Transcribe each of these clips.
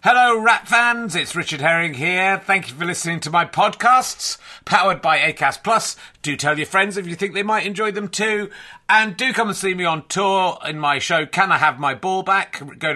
Hello, Rat fans. It's Richard Herring here. Thank you for listening to my podcasts, powered by Acast Plus. Do tell your friends if you think they might enjoy them too. And do come and see me on tour in my show, Can I Have My Ball Back? Go to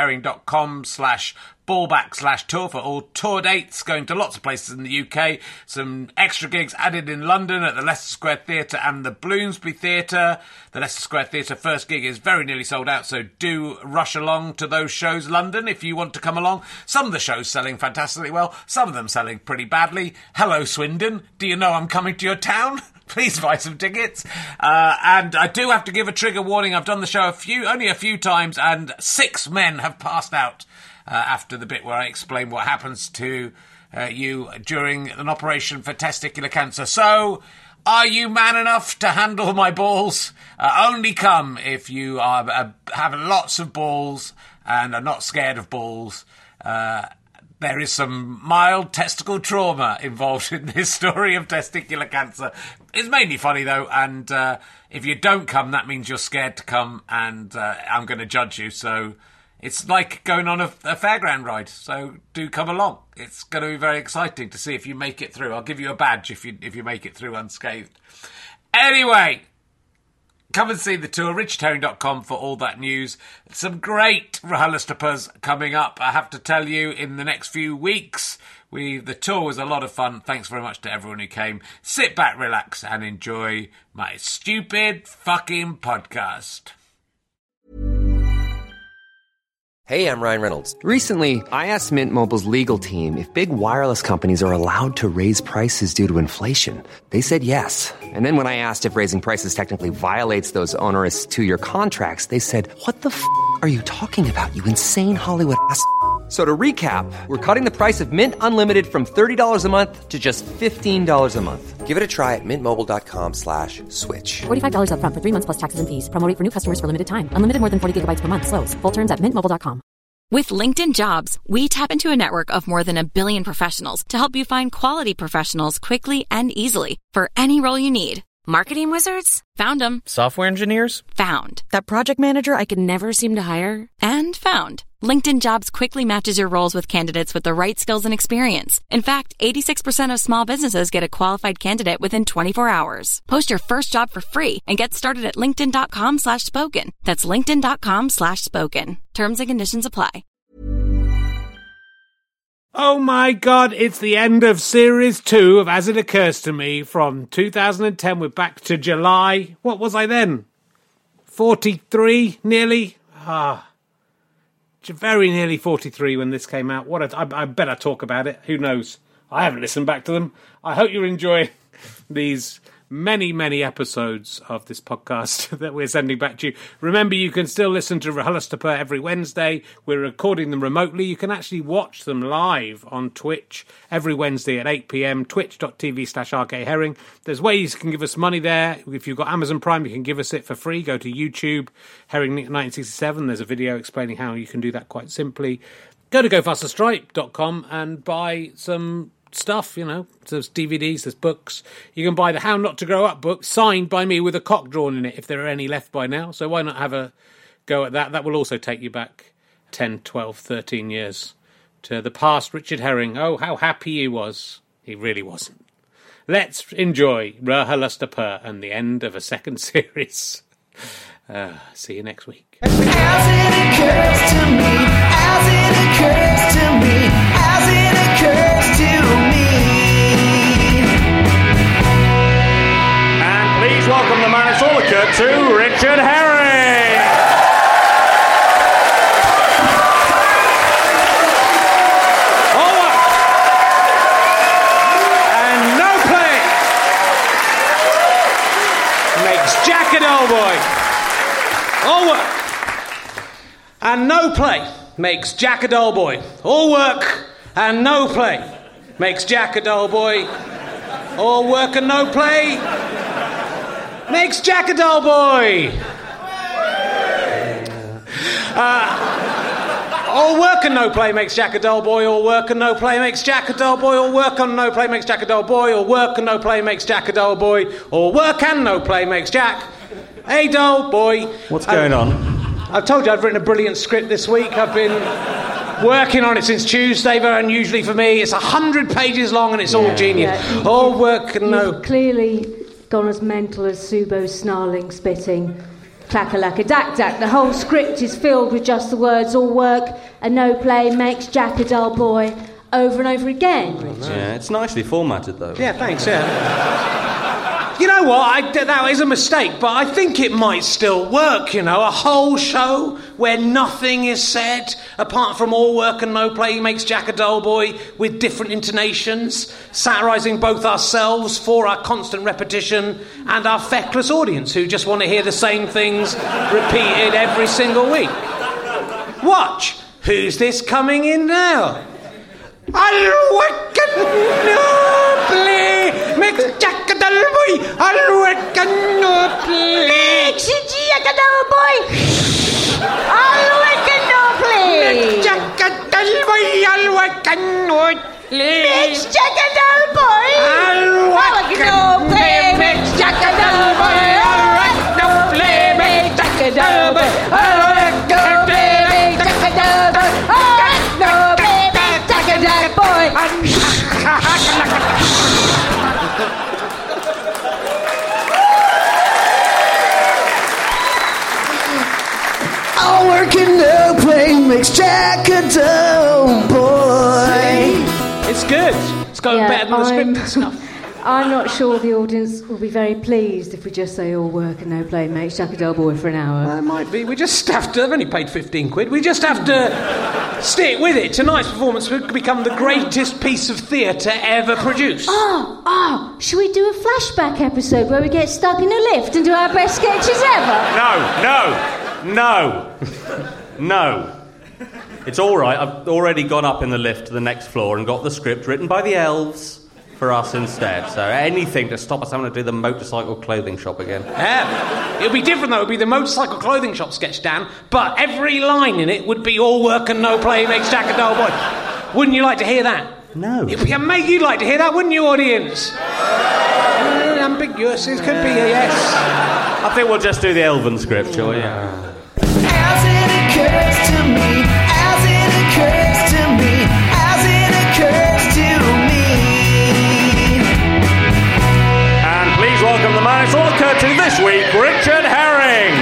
richardherring.com/ballback/tour for all tour dates, going to lots of places in the UK. Some extra gigs added in London at the Leicester Square Theatre and the Bloomsbury Theatre. The Leicester Square Theatre first gig is very nearly sold out, so do rush along to those shows, London, if you want to come along. Some of the shows selling fantastically well, some of them selling pretty badly. Hello, Swindon. Do you know I'm coming to your town? Please buy some tickets. And I do have to give a trigger warning. I've done the show only a few times, and 6 men have passed out after the bit where I explain what happens to you during an operation for testicular cancer. So, are you man enough to handle my balls? Only come if you have lots of balls and are not scared of balls. There is some mild testicle trauma involved in this story of testicular cancer. It's mainly funny, though, and if you don't come, that means you're scared to come, and I'm going to judge you. So it's like going on a fairground ride, so do come along. It's going to be very exciting to see if you make it through. I'll give you a badge if you make it through unscathed. Anyway, come and see the tour, richardherring.com for all that news. Some great RHLSTPs coming up, I have to tell you, in the next few weeks. The tour was a lot of fun. Thanks very much to everyone who came. Sit back, relax, and enjoy my stupid fucking podcast. Hey, I'm Ryan Reynolds. Recently, I asked Mint Mobile's legal team if big wireless companies are allowed to raise prices due to inflation. They said yes. And then when I asked if raising prices technically violates those onerous 2-year contracts, they said, "What the f*** are you talking about, you insane Hollywood ass?" So to recap, we're cutting the price of Mint Unlimited from $30 a month to just $15 a month. Give it a try at mintmobile.com/switch. $45 up front for 3 months plus taxes and fees. Promo rate for new customers for limited time. Unlimited more than 40 gigabytes per month. Slows full terms at mintmobile.com. With LinkedIn Jobs, we tap into a network of more than 1 billion professionals to help you find quality professionals quickly and easily for any role you need. Marketing wizards? Found them. Software engineers? Found. That project manager I could never seem to hire? And found. LinkedIn Jobs quickly matches your roles with candidates with the right skills and experience. In fact, 86% of small businesses get a qualified candidate within 24 hours. Post your first job for free and get started at linkedin.com/spoken. That's linkedin.com/spoken. Terms and conditions apply. Oh my God, it's the end of Series 2 of As It Occurs to Me from 2010. We're back to July. What was I then? 43, nearly? Very nearly 43 when this came out. I better talk about it. Who knows? I haven't listened back to them. I hope you enjoy these many, many episodes of this podcast that we're sending back to you. Remember, you can still listen to RHLSTP every Wednesday. We're recording them remotely. You can actually watch them live on Twitch every Wednesday at 8 p.m, twitch.tv/RKHerring. There's ways you can give us money there. If you've got Amazon Prime, you can give us it for free. Go to YouTube, Herring1967. There's a video explaining how you can do that quite simply. Go to gofasterstripe.com and buy some stuff, there's DVDs, there's books. You can buy the How Not to Grow Up book, signed by me with a cock drawn in it, if there are any left by now. So why not have a go at that? That will also take you back 10, 12, 13 years to the past Richard Herring. Oh, how happy he was. He really wasn't. Let's enjoy RHLSTP and the end of a second series. See you next week. As it occurs to me, as it occurs to me, as it occurs to me. And please welcome the man it's all occurred to, Richard Herring. And no play makes Jack a dull boy. All work. And no play makes Jack a dull boy. All work and no play makes Jack a dull boy. All work and no play makes Jack a dull boy. All work and no play makes Jack a dull boy. All work and no play makes Jack a dull boy. All work and no play makes Jack a dull boy. All work and no play makes Jack a dull boy. All work and no play makes Jack a dull boy. What's going on? I've told you I've written a brilliant script this week. I've been Working on it since Tuesday, very unusually for me. It's 100 pages long and it's all genius. Yeah. All work and no... You've clearly gone as mental as Subo's snarling, spitting, clack-a-lack-a-dack-dack. The whole script is filled with just the words, all work and no play makes Jack a dull boy, over and over again. Yeah, it's nicely formatted, though. Yeah, thanks, yeah. You know what, that is a mistake, but I think it might still work, you know, a whole show where nothing is said, apart from all work and no play makes Jack a dull boy, with different intonations, satirising both ourselves for our constant repetition and our feckless audience who just want to hear the same things repeated every single week. Watch, who's this coming in now? I'll work and no play makes Jack a dull boy. I'll work and no play makes Jack a dull boy. I'll work and no play makes Jack a dull boy. I'll work and no play makes Jack a dull boy. I'll work and no play makes Jack a dull boy. I'll work no play makes Jack a dull boy. I'll work no play makes Jack a dull boy. I'll work no play makes Jack a dull boy. All work and no play makes Jack a dull boy. It's good. It's going better than the script and stuff. I'm not sure the audience will be very pleased if we just say all work and no play makes Jack a dull boy for an hour. It might be. We just have to... I've only paid 15 quid. We just have to stick with it. Tonight's performance will become the greatest piece of theatre ever produced. Should we do a flashback episode where we get stuck in a lift and do our best sketches ever? No. It's all right. I've already gone up in the lift to the next floor and got the script written by the elves for us instead. So anything to stop us having to do the motorcycle clothing shop again. Yeah. It'll be different, though. It'll be the motorcycle clothing shop sketch, Dan, but every line in it would be all work and no play makes Jack a dull boy. Wouldn't you like to hear that? No. It'd be amazing. You'd like to hear that, wouldn't you, audience? Ambiguous. It could be a yes. I think we'll just do the elven script, shall we? As it occurs to me, as it occurs to me, as it occurs to me. And please welcome the man it's all occurred to this week, Richard Herring.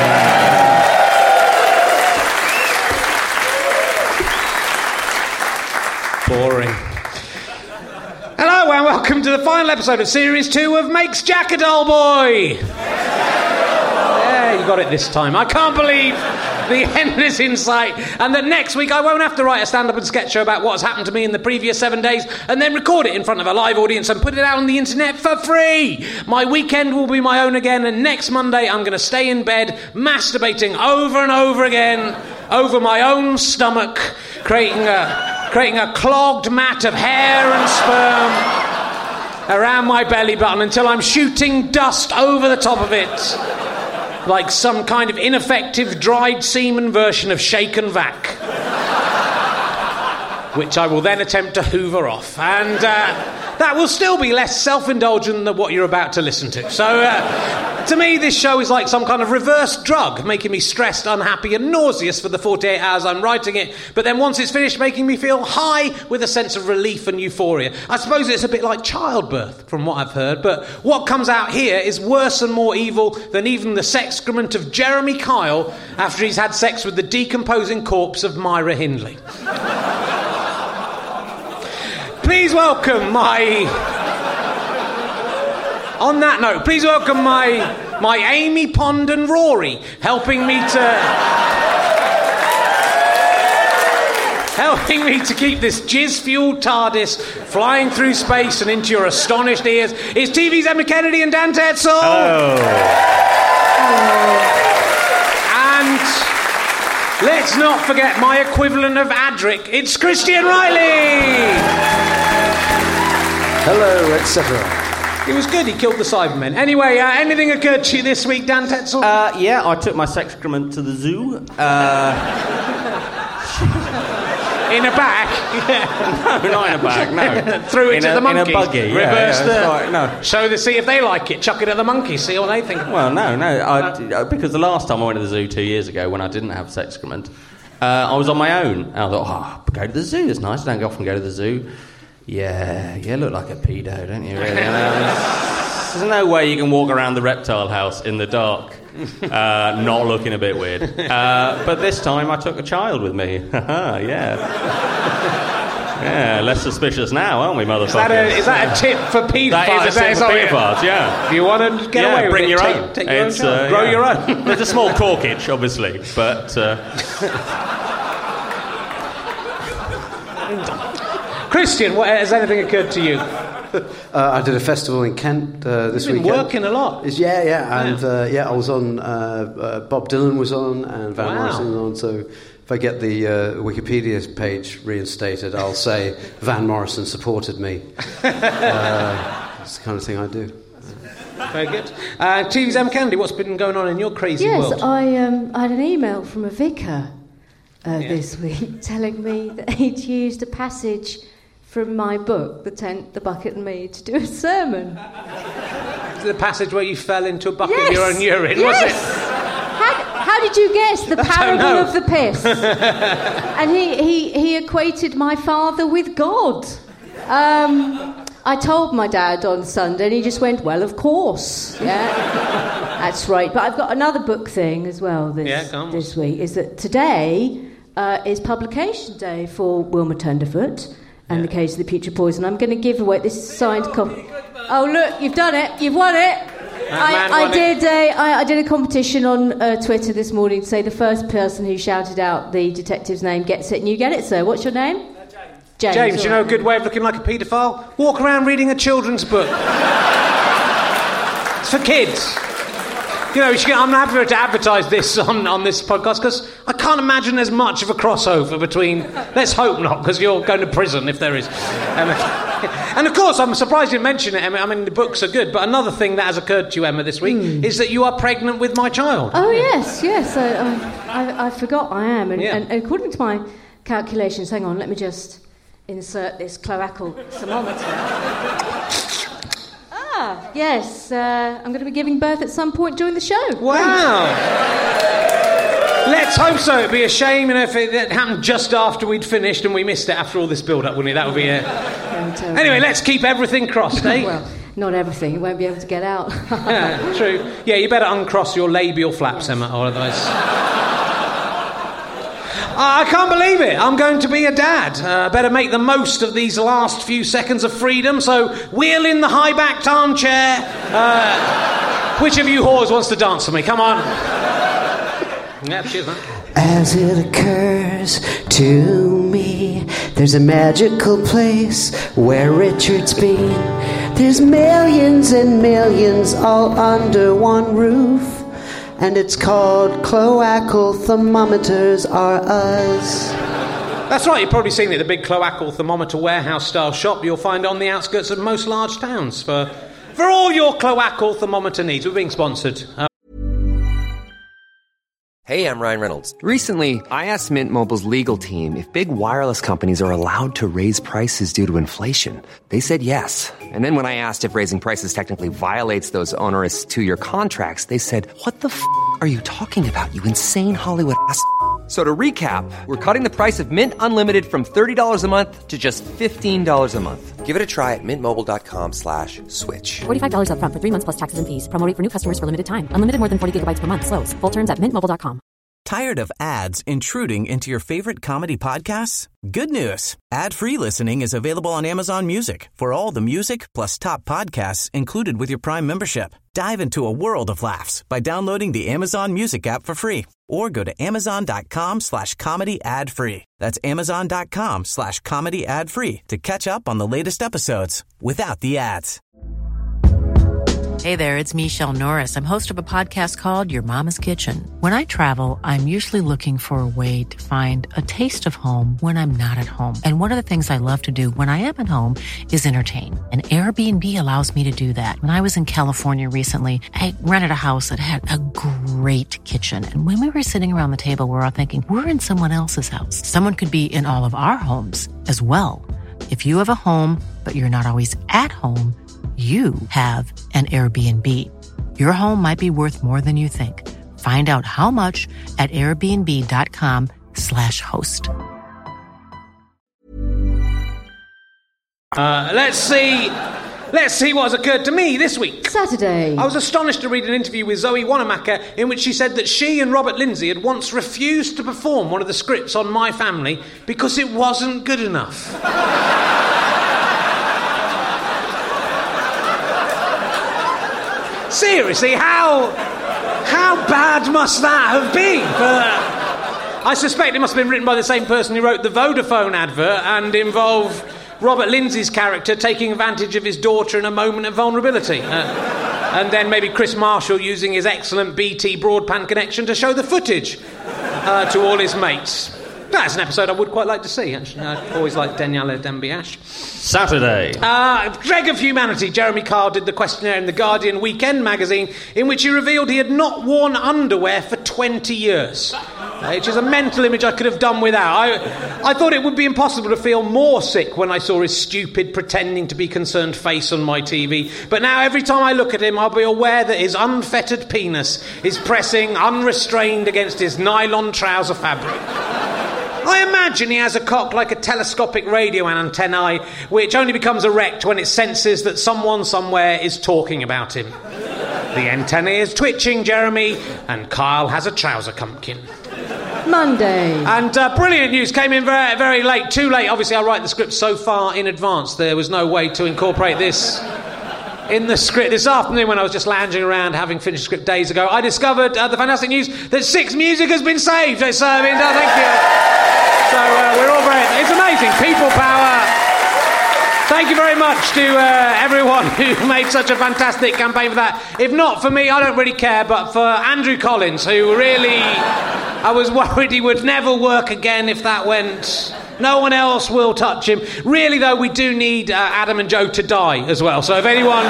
Boring. Hello and welcome to the final episode of Series 2 of Makes Jack a Dull Boy. Yeah, you got it this time. I can't believe the end is in sight, and that next week I won't have to write a stand-up and sketch show about what's happened to me in the previous 7 days and then record it in front of a live audience and put it out on the internet for free. My weekend will be my own again, and next Monday I'm going to stay in bed masturbating over and over again over my own stomach, creating a clogged mat of hair and sperm around my belly button until I'm shooting dust over the top of it, like some kind of ineffective dried semen version of Shake and Vac, which I will then attempt to hoover off. And that will still be less self-indulgent than what you're about to listen to. So, to me, this show is like some kind of reverse drug, making me stressed, unhappy and nauseous for the 48 hours I'm writing it, but then once it's finished, making me feel high with a sense of relief and euphoria. I suppose it's a bit like childbirth, from what I've heard, but what comes out here is worse and more evil than even the sexcrement of Jeremy Kyle after he's had sex with the decomposing corpse of Myra Hindley. Please welcome my... On that note, please welcome my Amy Pond and Rory, helping me to keep this jizz-fueled TARDIS flying through space and into your astonished ears. It's TV's Emma Kennedy and Dan Tetzel. Oh. And let's not forget my equivalent of Adric. It's Christian Riley. Hello, etc. He was good, he killed the Cybermen. Anyway, anything occurred to you this week, Dan Tetzel? Yeah, I took my sexcrement to the zoo. In a bag? No, not in a bag, no. Threw it to the monkeys. In a buggy, Reverse no. Show the see if they like it. Chuck it at the monkeys, see what they think. Well, no. Because the last time I went to the zoo 2 years ago when I didn't have sexcrement, I was on my own. And I thought, go to the zoo. It's nice. I don't often go to the zoo. Yeah, you look like a pedo, don't you, really? There's no way you can walk around the reptile house in the dark not looking a bit weird. But this time I took a child with me. Yeah, less suspicious now, aren't we, motherfuckers? Is that a tip for paedophiles? That is a tip for paedophiles, yeah. If you want to get away with bring it, your own. Take your own child. Grow your own. There's a small corkage, obviously, but... Christian, has anything occurred to you? I did a festival in Kent this weekend. You've been working a lot. I was on. Bob Dylan was on, and Van Morrison was on. So if I get the Wikipedia page reinstated, I'll say Van Morrison supported me. It's the kind of thing I do. Very good. TV's M. Candy, what's been going on in your crazy world? Yes, I had an email from a vicar this week telling me that he'd used a passage from my book, The Tent, the Bucket and Me, to do a sermon. The passage where you fell into a bucket of your own urine, was it? How did you guess? The parable of the piss. And he equated my father with God. I told my dad on Sunday and he just went, well, of course. Yeah, that's right. But I've got another book thing as well this week, is that today is publication day for Wilma Tenderfoot and the Case of the Putrid Poison. I'm going to give away this signed copy. Oh, look, you've done it. You've won it. I did a competition on Twitter this morning to say the first person who shouted out the detective's name gets it, and you get it, sir. What's your name? James, you know a good way of looking like a paedophile? Walk around reading a children's book. It's for kids. You know, I'm happy to advertise this on this podcast because I can't imagine there's much of a crossover between... Let's hope not, because you're going to prison if there is. And of course, I'm surprised you mentioned it, Emma. I mean, the books are good, but another thing that has occurred to you, Emma, this week is that you are pregnant with my child. Oh, yes. I forgot I am. And according to my calculations... Hang on, let me just insert this cloacal thermometer. Yes, I'm going to be giving birth at some point during the show. Wow! Let's hope so. It'd be a shame if it happened just after we'd finished and we missed it after all this build-up, wouldn't it? That would be Anyway, let's keep everything crossed, eh? Well, not everything. You won't be able to get out. Yeah, true. Yeah, you better uncross your labial flaps, Emma, or otherwise... I can't believe it. I'm going to be a dad. Better make the most of these last few seconds of freedom. So wheel in the high-backed armchair. Which of you whores wants to dance for me? Come on. Yeah, cheers, man. As it occurs to me, there's a magical place where Richard's been. There's millions and millions all under one roof. And it's called Cloacal Thermometers Are Us. That's right, you've probably seen it, the big cloacal thermometer warehouse-style shop you'll find on the outskirts of most large towns for all your cloacal thermometer needs. We're being sponsored. Hey, I'm Ryan Reynolds. Recently, I asked Mint Mobile's legal team if big wireless companies are allowed to raise prices due to inflation. They said yes. And then when I asked if raising prices technically violates those onerous two-year contracts, they said, what the f*** are you talking about, you insane Hollywood ass f- So to recap, we're cutting the price of Mint Unlimited from $30 a month to just $15 a month. Give it a try at mintmobile.com/switch. $45 up front for 3 months plus taxes and fees. Promo rate for new customers for limited time. Unlimited more than 40 gigabytes per month. Slows full terms at mintmobile.com. Tired of ads intruding into your favorite comedy podcasts? Good news. Ad-free listening is available on Amazon Music for all the music plus top podcasts included with your Prime membership. Dive into a world of laughs by downloading the Amazon Music app for free or go to amazon.com/comedy ad-free. That's amazon.com/comedy ad-free to catch up on the latest episodes without the ads. Hey there, it's Michelle Norris. I'm host of a podcast called Your Mama's Kitchen. When I travel, I'm usually looking for a way to find a taste of home when I'm not at home. And one of the things I love to do when I am at home is entertain. And Airbnb allows me to do that. When I was in California recently, I rented a house that had a great kitchen. And when we were sitting around the table, we're all thinking, we're in someone else's house. Someone could be in all of our homes as well. If you have a home, but you're not always at home, you have an Airbnb. Your home might be worth more than you think. Find out how much at airbnb.com Anchor.fm/host. Let's see what has occurred to me this week. Saturday. I was astonished to read an interview with Zoe Wanamaker in which she said that she and Robert Lindsay had once refused to perform one of the scripts on My Family because it wasn't good enough. Seriously, how bad must that have been? I suspect it must have been written by the same person who wrote the Vodafone advert and involved Robert Lindsay's character taking advantage of his daughter in a moment of vulnerability. And then maybe Chris Marshall using his excellent BT broadband connection to show the footage to all his mates. That's an episode I would quite like to see, actually. I always liked Daniela Dembiash. Saturday. Greg of Humanity, Jeremy Carr, did the questionnaire in the Guardian Weekend magazine in which he revealed he had not worn underwear for 20 years. Which is a mental image I could have done without. I thought it would be impossible to feel more sick when I saw his stupid, pretending to be concerned face on my TV. But now every time I look at him, I'll be aware that his unfettered penis is pressing unrestrained against his nylon trouser fabric. I imagine he has a cock like a telescopic radio antennae, which only becomes erect when it senses that someone somewhere is talking about him. The antennae is twitching, Jeremy, and Kyle has a trouser pumpkin. Monday. And brilliant news came in very, very late. Too late. Obviously, I write the script so far in advance, there was no way to incorporate this in the script. This afternoon, when I was just lounging around, having finished the script days ago, I discovered the fantastic news that Six Music has been saved. It's been done. Thank you. So we're all very... It's amazing. People power. Thank you very much to everyone who made such a fantastic campaign for that. If not for me, I don't really care, but for Andrew Collins, who really... I was worried he would never work again if that went... No one else will touch him. Really, though, we do need Adam and Joe to die as well. So if anyone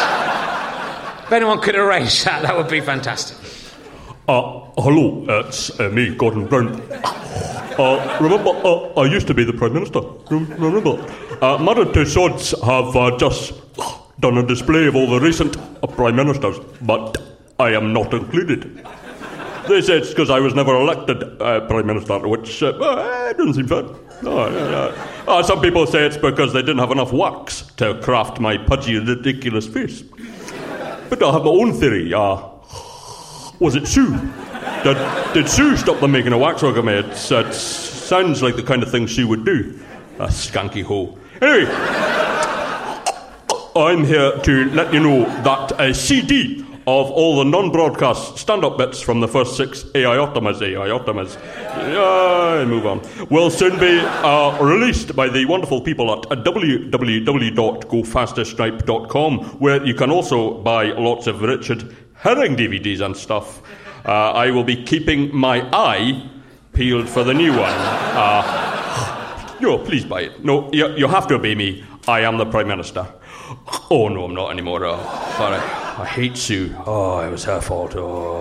could arrange that, that would be fantastic. Hello, it's me, Gordon Brown. Remember, I used to be the Prime Minister. Remember? Mother Tussauds have just done a display of all the recent Prime Ministers, but I am not included. They say it's because I was never elected Prime Minister, which doesn't seem fair. Some people say it's because they didn't have enough wax to craft my pudgy, ridiculous face. But I have my own theory. Was it Sue? Did Sue stop them making a waxwork of me? It sounds like the kind of thing she would do. A skanky hole. Anyway, I'm here to let you know that a CD of all the non-broadcast stand-up bits from the first 6 AI-Optimas, move on, will soon be released by the wonderful people at www.gofasterstripe.com, where you can also buy lots of Richard Herring DVDs and stuff. I will be keeping my eye peeled for the new one. No, please buy it. No, you have to obey me. I am the Prime Minister. Oh, no, I'm not anymore. Sorry. I hate Sue. Oh, it was her fault.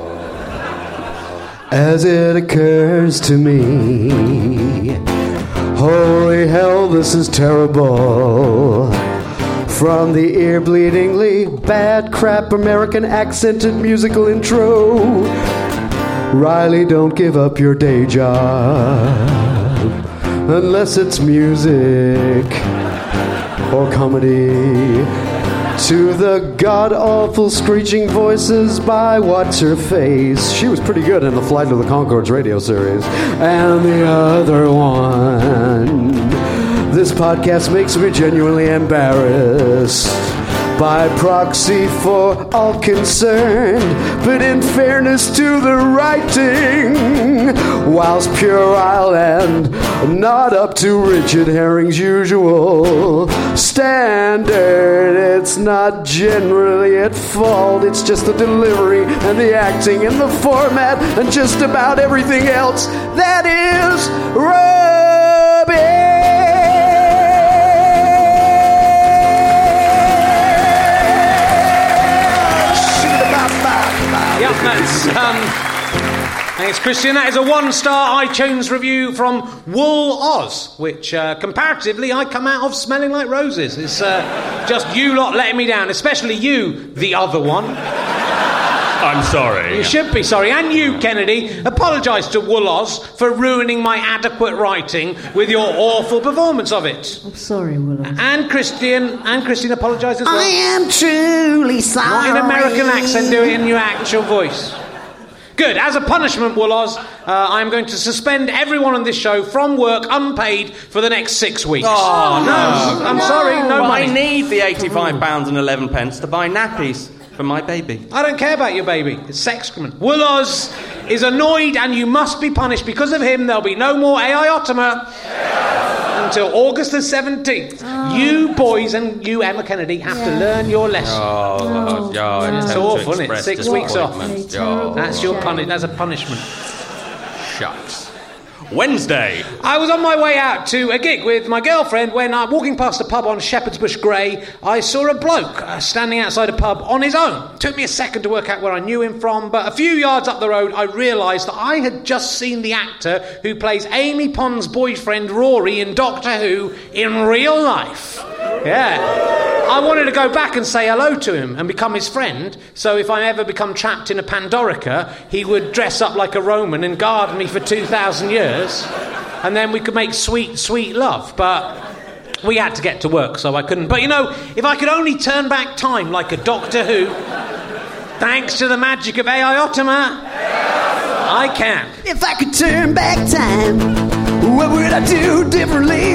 As it occurs to me, holy hell, this is terrible. From the ear-bleedingly bad crap American accented musical intro, Riley, don't give up your day job unless it's music or comedy. To the god-awful screeching voices by What's-Her-Face. She was pretty good in the Flight of the Conchords radio series. And the other one. This podcast makes me genuinely embarrassed. By proxy for all concerned, but in fairness to the writing, whilst puerile and not up to Richard Herring's usual standard, it's not generally at fault, it's just the delivery and the acting and the format and just about everything else that is rubbish. Yep, thanks, Christian. That is a 1-star iTunes review from Wool Oz, which, comparatively, I come out of smelling like roses. It's just you lot letting me down, especially you, the other one. I'm sorry. You should be sorry. And you, Kennedy, apologise to Wooloz for ruining my adequate writing with your awful performance of it. I'm sorry, Wooloz. And Christian apologise as well. I am truly sorry. Not in American accent, do it in your actual voice. Good. As a punishment, Wooloz, I'm going to suspend everyone on this show from work unpaid for the next 6 weeks. Oh, no. I'm sorry, no Well, money. I need the £85.11 to buy nappies for my baby. I don't care about your baby. It's excrement. Wooloz is annoyed and you must be punished. Because of him, there'll be no more AI Ottoman until August the 17th. You boys and you, Emma Kennedy, have to learn your lesson. It's awful, isn't it? 6 weeks off. That's your That's a punishment. Shucks. Wednesday. I was on my way out to a gig with my girlfriend when, walking past a pub on Shepherd's Bush Grey, I saw a bloke standing outside a pub on his own. It took me a second to work out where I knew him from, but a few yards up the road I realised that I had just seen the actor who plays Amy Pond's boyfriend Rory in Doctor Who in real life. Yeah. I wanted to go back and say hello to him and become his friend, so if I ever become trapped in a Pandorica, he would dress up like a Roman and guard me for 2,000 years, and then we could make sweet, sweet love. But we had to get to work, so I couldn't. But, you know, if I could only turn back time like a Doctor Who, thanks to the magic of AI Ottoman, I can. If I could turn back time, what would I do differently?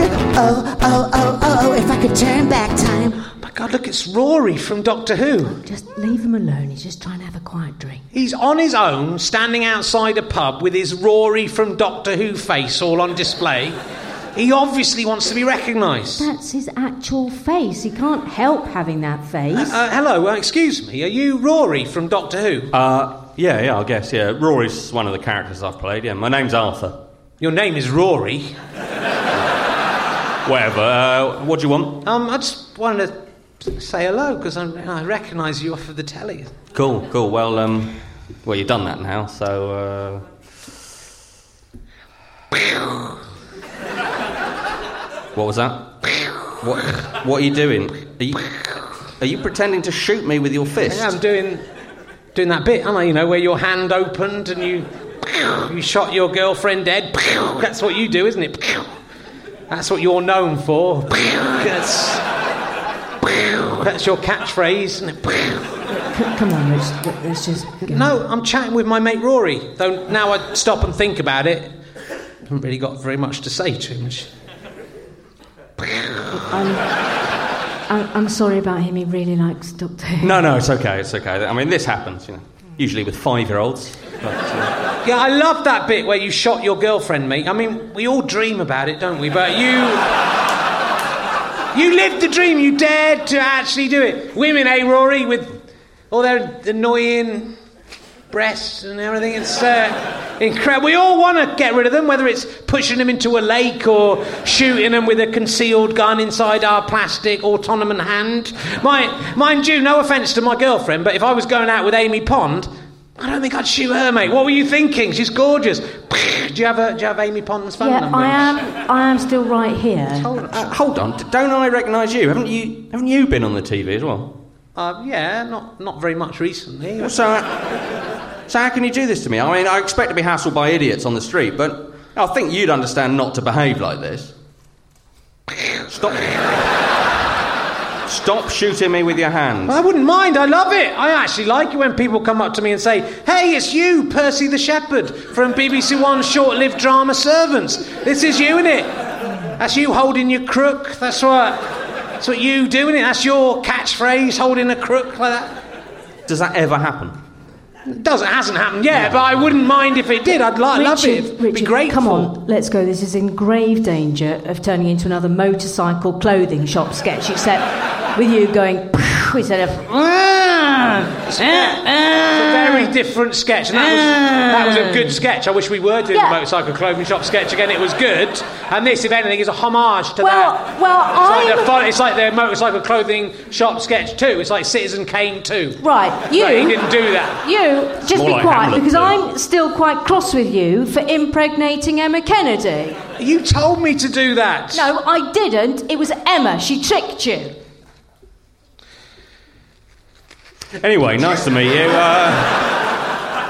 Oh, if I could turn back time. God, look, it's Rory from Doctor Who. Just leave him alone. He's just trying to have a quiet drink. He's on his own, standing outside a pub with his Rory from Doctor Who face all on display. He obviously wants to be recognised. That's his actual face. He can't help having that face. Hello, excuse me. Are you Rory from Doctor Who? Yeah, I guess, yeah. Rory's one of the characters I've played, yeah. My name's Arthur. Your name is Rory? Whatever. What do you want? I just wanted to say hello, because I recognise you off of the telly. Cool. Well, you've done that now, so, What was that? What are you doing? Are you pretending to shoot me with your fist? Yeah, I'm doing that bit, aren't I? You know, where your hand opened and you shot your girlfriend dead. That's what you do, isn't it? That's what you're known for. That's your catchphrase, isn't it? Come on, let's just... No, I'm chatting with my mate Rory. Though now I stop and think about it, I haven't really got very much to say to him. I'm sorry about him. He really likes Doctor Who. No, it's okay. I mean, this happens, you know, usually with 5-year-olds. Yeah, I love that bit where you shot your girlfriend, mate. I mean, we all dream about it, don't we? But you lived the dream. You dared to actually do it. Women, Rory, with all their annoying breasts and everything. It's incredible. We all want to get rid of them, whether it's pushing them into a lake or shooting them with a concealed gun inside our plastic autonomous hand. Mind you, no offence to my girlfriend, but if I was going out with Amy Pond, I don't think I'd shoot her, mate. What were you thinking? She's gorgeous. Do you have Amy Pond's phone number? I am still right here. Hold on. Don't I recognise you? Haven't you been on the TV as well? Yeah, not very much recently. Well, so how can you do this to me? I mean, I expect to be hassled by idiots on the street, but I think you'd understand not to behave like this. Stop shooting me with your hands. I wouldn't mind. I love it. I actually like it when people come up to me and say, "Hey, it's you, Percy the Shepherd, from BBC One's short-lived drama Servants. This is you, innit? That's you holding your crook. That's what you do, innit? That's your catchphrase, holding a crook like that." Does that ever happen? It hasn't happened yet, but I wouldn't mind if it did. I'd love it. It'd be great. Come on, let's go. This is in grave danger of turning into another motorcycle clothing shop sketch, except with you going instead of... It's a very different sketch, and that was a good sketch. I wish we were doing the motorcycle clothing shop sketch again. It was good, and this, if anything, is a homage to that. It's like the motorcycle clothing shop sketch too. It's like Citizen Kane 2. Right, you... But he didn't do that. You, just be like quiet, Hamlet, because too. I'm still quite cross with you for impregnating Emma Kennedy. You told me to do that. No, I didn't. It was Emma. She tricked you. Anyway, nice to meet you.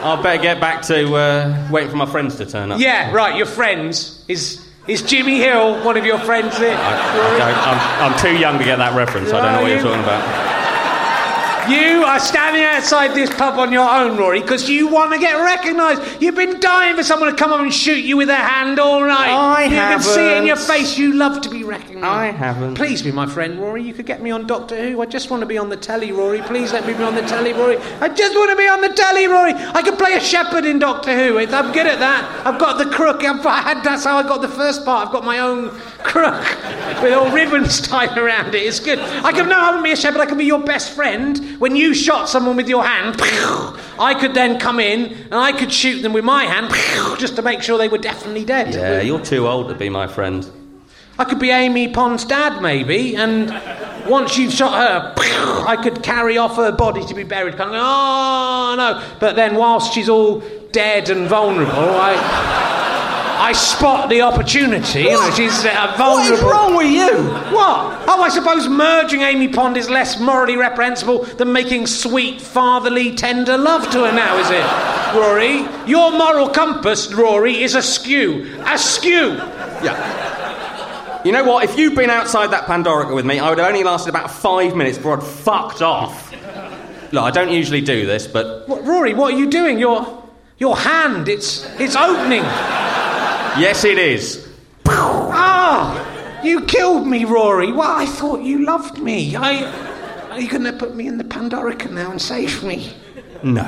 I better get back to waiting for my friends to turn up. Yeah, right, your friends. Is Jimmy Hill one of your friends here? I'm too young to get that reference. I don't know what you're talking about. You are standing outside this pub on your own, Rory, because you want to get recognised. You've been dying for someone to come up and shoot you with their hand all night. You can see it in your face. You love to be recognised. I haven't. Please be my friend, Rory. You could get me on Doctor Who. I just want to be on the telly, Rory. Please let me be on the telly, Rory. I just want to be on the telly, Rory. I could play a shepherd in Doctor Who. I'm good at that. I've got the crook. That's how I got the first part. I've got my own crook with all ribbons tied around it. It's good. I wouldn't be a shepherd. I could be your best friend. When you shot someone with your hand, I could then come in and I could shoot them with my hand just to make sure they were definitely dead. Yeah, you're too old to be my friend. I could be Amy Pond's dad, maybe, and once you've shot her, I could carry off her body to be buried. Kind of, oh, no. But then whilst she's all dead and vulnerable, I spot the opportunity. She's vulnerable. What is wrong with you? What? Oh, I suppose merging Amy Pond is less morally reprehensible than making sweet, fatherly, tender love to her now, is it, Rory? Your moral compass, Rory, is askew. Askew! Yeah. You know what? If you'd been outside that Pandorica with me, I would have only lasted about 5 minutes before I'd fucked off. Look, I don't usually do this, but... Rory, what are you doing? Your hand, it's opening. Yes, it is. You killed me, Rory. Well, I thought you loved me. Are you going to put me in the Pandorica now and save me? No.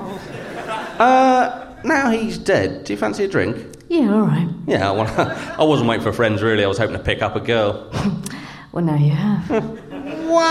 Now he's dead. Do you fancy a drink? Yeah, all right. Yeah, well, I wasn't waiting for friends, really. I was hoping to pick up a girl. Well, now you have. Why?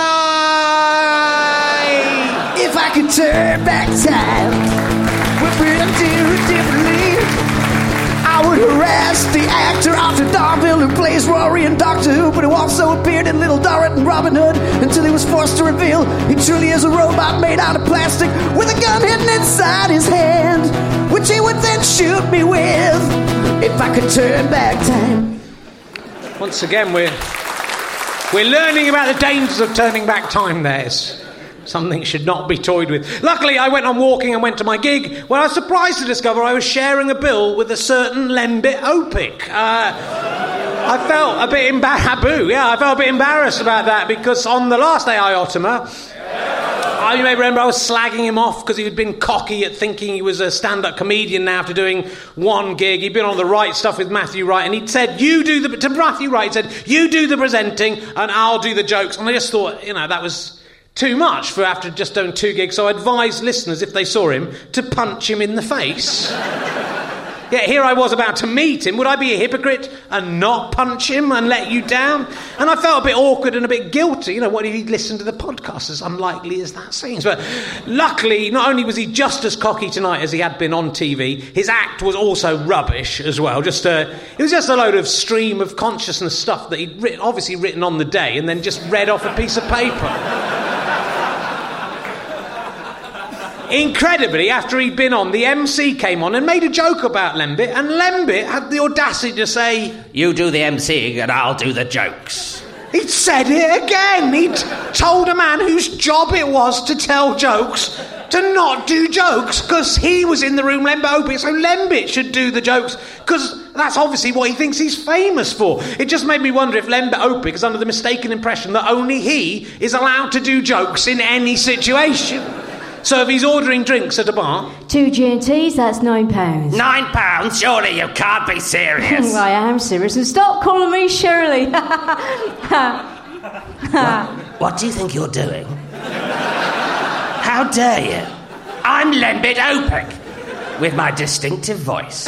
If I could turn back time, what would I do differently? I would harass the actor Arthur Darville who plays Rory in Doctor Who, but who also appeared in Little Dorrit and Robin Hood until he was forced to reveal he truly is a robot made out of plastic with a gun hidden inside his hand, which he would then shoot me with if I could turn back time. Once again, we're learning about the dangers of turning back time. There's something should not be toyed with. Luckily, I went on walking and went to my gig, where I was surprised to discover I was sharing a bill with a certain Lembit Opik. I felt a bit embarrassed about that, because on the last AIOTMA, you may remember I was slagging him off because he'd been cocky at thinking he was a stand-up comedian now after doing one gig. He'd been on The Right Stuff with Matthew Wright, and he'd said, to Matthew Wright, he said, you do the presenting and I'll do the jokes. And I just thought, that was too much for after just doing 2 gigs, so I advised listeners, if they saw him, to punch him in the face. Yeah, here I was about to meet him. Would I be a hypocrite and not punch him and let you down? And I felt a bit awkward and a bit guilty. What if he'd listened to the podcast, as unlikely as that seems? But luckily, not only was he just as cocky tonight as he had been on TV, his act was also rubbish as well. It was just a load of stream of consciousness stuff that he'd obviously written on the day and then just read off a piece of paper. Incredibly, after he'd been on, the MC came on and made a joke about Lembit, and Lembit had the audacity to say, you do the emceeing and I'll do the jokes. He'd said it again. He'd told a man whose job it was to tell jokes to not do jokes, because he was in the room, Lembit Opik, so Lembit should do the jokes, because that's obviously what he thinks he's famous for. It just made me wonder if Lembit Opik is under the mistaken impression that only he is allowed to do jokes in any situation. So if he's ordering drinks at a bar... 2 G&Ts, that's £9. £9? Surely you can't be serious. I am serious, and stop calling me Shirley. What do you think you're doing? How dare you? I'm Lembit Opik, with my distinctive voice.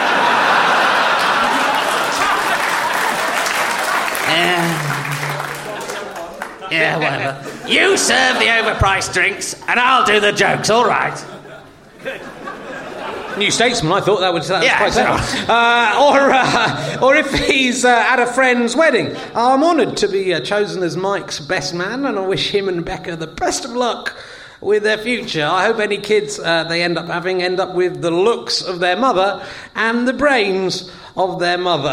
Yeah, whatever. You serve the overpriced drinks, and I'll do the jokes, all right? New Statesman, I thought that was quite clever. Or if he's at a friend's wedding. I'm honoured to be chosen as Mike's best man, and I wish him and Becca the best of luck with their future. I hope any kids they end up with the looks of their mother and the brains of their mother.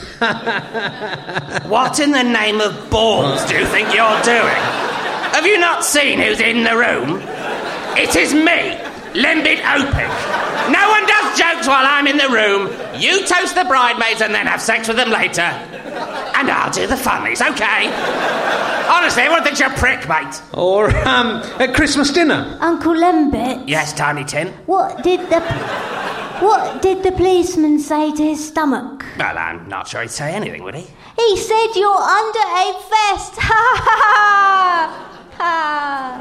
What in the name of balls do you think you're doing? Have you not seen who's in the room? It is me, Lembit Opik. No one does jokes while I'm in the room. You toast the bridesmaids and then have sex with them later. And I'll do the funnies, OK? Honestly, everyone thinks you're a prick, mate. Or, at Christmas dinner. Uncle Lembit. Yes, Tiny Tin? What did the policeman say to his stomach? Well, I'm not sure he'd say anything, would he? He said you're under a vest. Ha ha ha.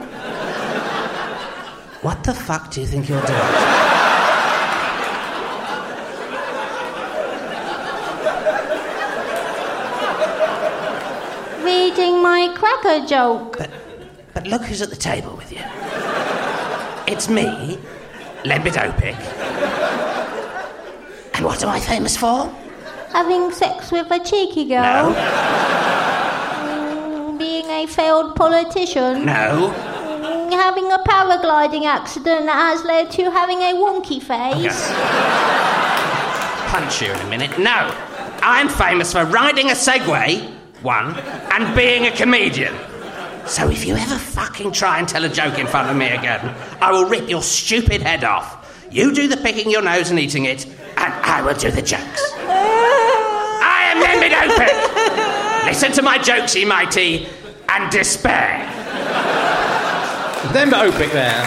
What the fuck do you think you're doing? Reading my cracker joke. But look who's at the table with you. It's me, Lembit Opik. And what am I famous for? Having sex with a cheeky girl. No. Being a failed politician. No. Having a paragliding accident that has led to having a wonky face. Okay. Punch you in a minute. No. I'm famous for riding a Segway, one, and being a comedian. So if you ever fucking try and tell a joke in front of me again, I will rip your stupid head off. You do the picking your nose and eating it, and I will do the jokes. I am Lembit Opik. Listen to my jokes, ye mighty, and despair. Lembit Opik there.